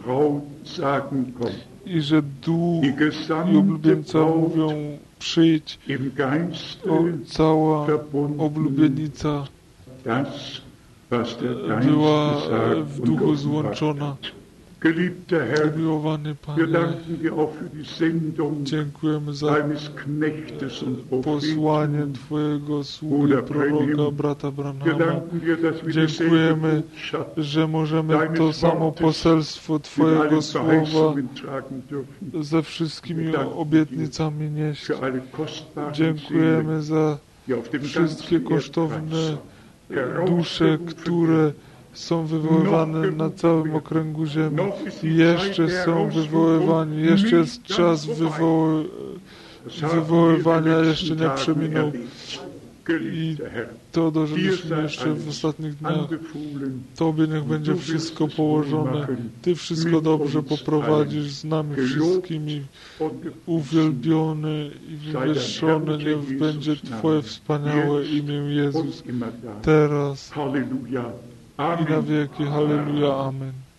i że Duch i oblubienica mówią przyjdź, o, cała oblubienica była w duchu złączona. Geliebter Herr, Umiłowany wir Panie, danken dir auch für die Sendung dziękujemy za deines Knechtes und posłanie Propheten, Twojego sługi, Bruder proroka, Branham. brata Wir Branhama. danken dir, dass wir Dziękujemy, dieselbe Botschaft że możemy deines to samo Wortes poselstwo mit Twojego allen słowa Verheißungen tragen dürfen. ze wszystkimi Wir danken obietnicami nieść. Für alle kostbaren Seelen, Dziękujemy za die auf dem wszystkie ganzen kosztowne Erdkreis dusze, herausgerufen które werden. są wywoływane na całym okręgu ziemi. I jeszcze są wywoływani, jeszcze jest czas wywoły, wywoływania, jeszcze nie przeminął. I to dożyliśmy jeszcze w ostatnich dniach. Tobie niech będzie wszystko położone. Ty wszystko dobrze poprowadzisz z nami wszystkimi. Uwielbiony i wywyższony niech będzie Twoje wspaniałe imię Jezus. Teraz i na wieki. Halleluja. Amen.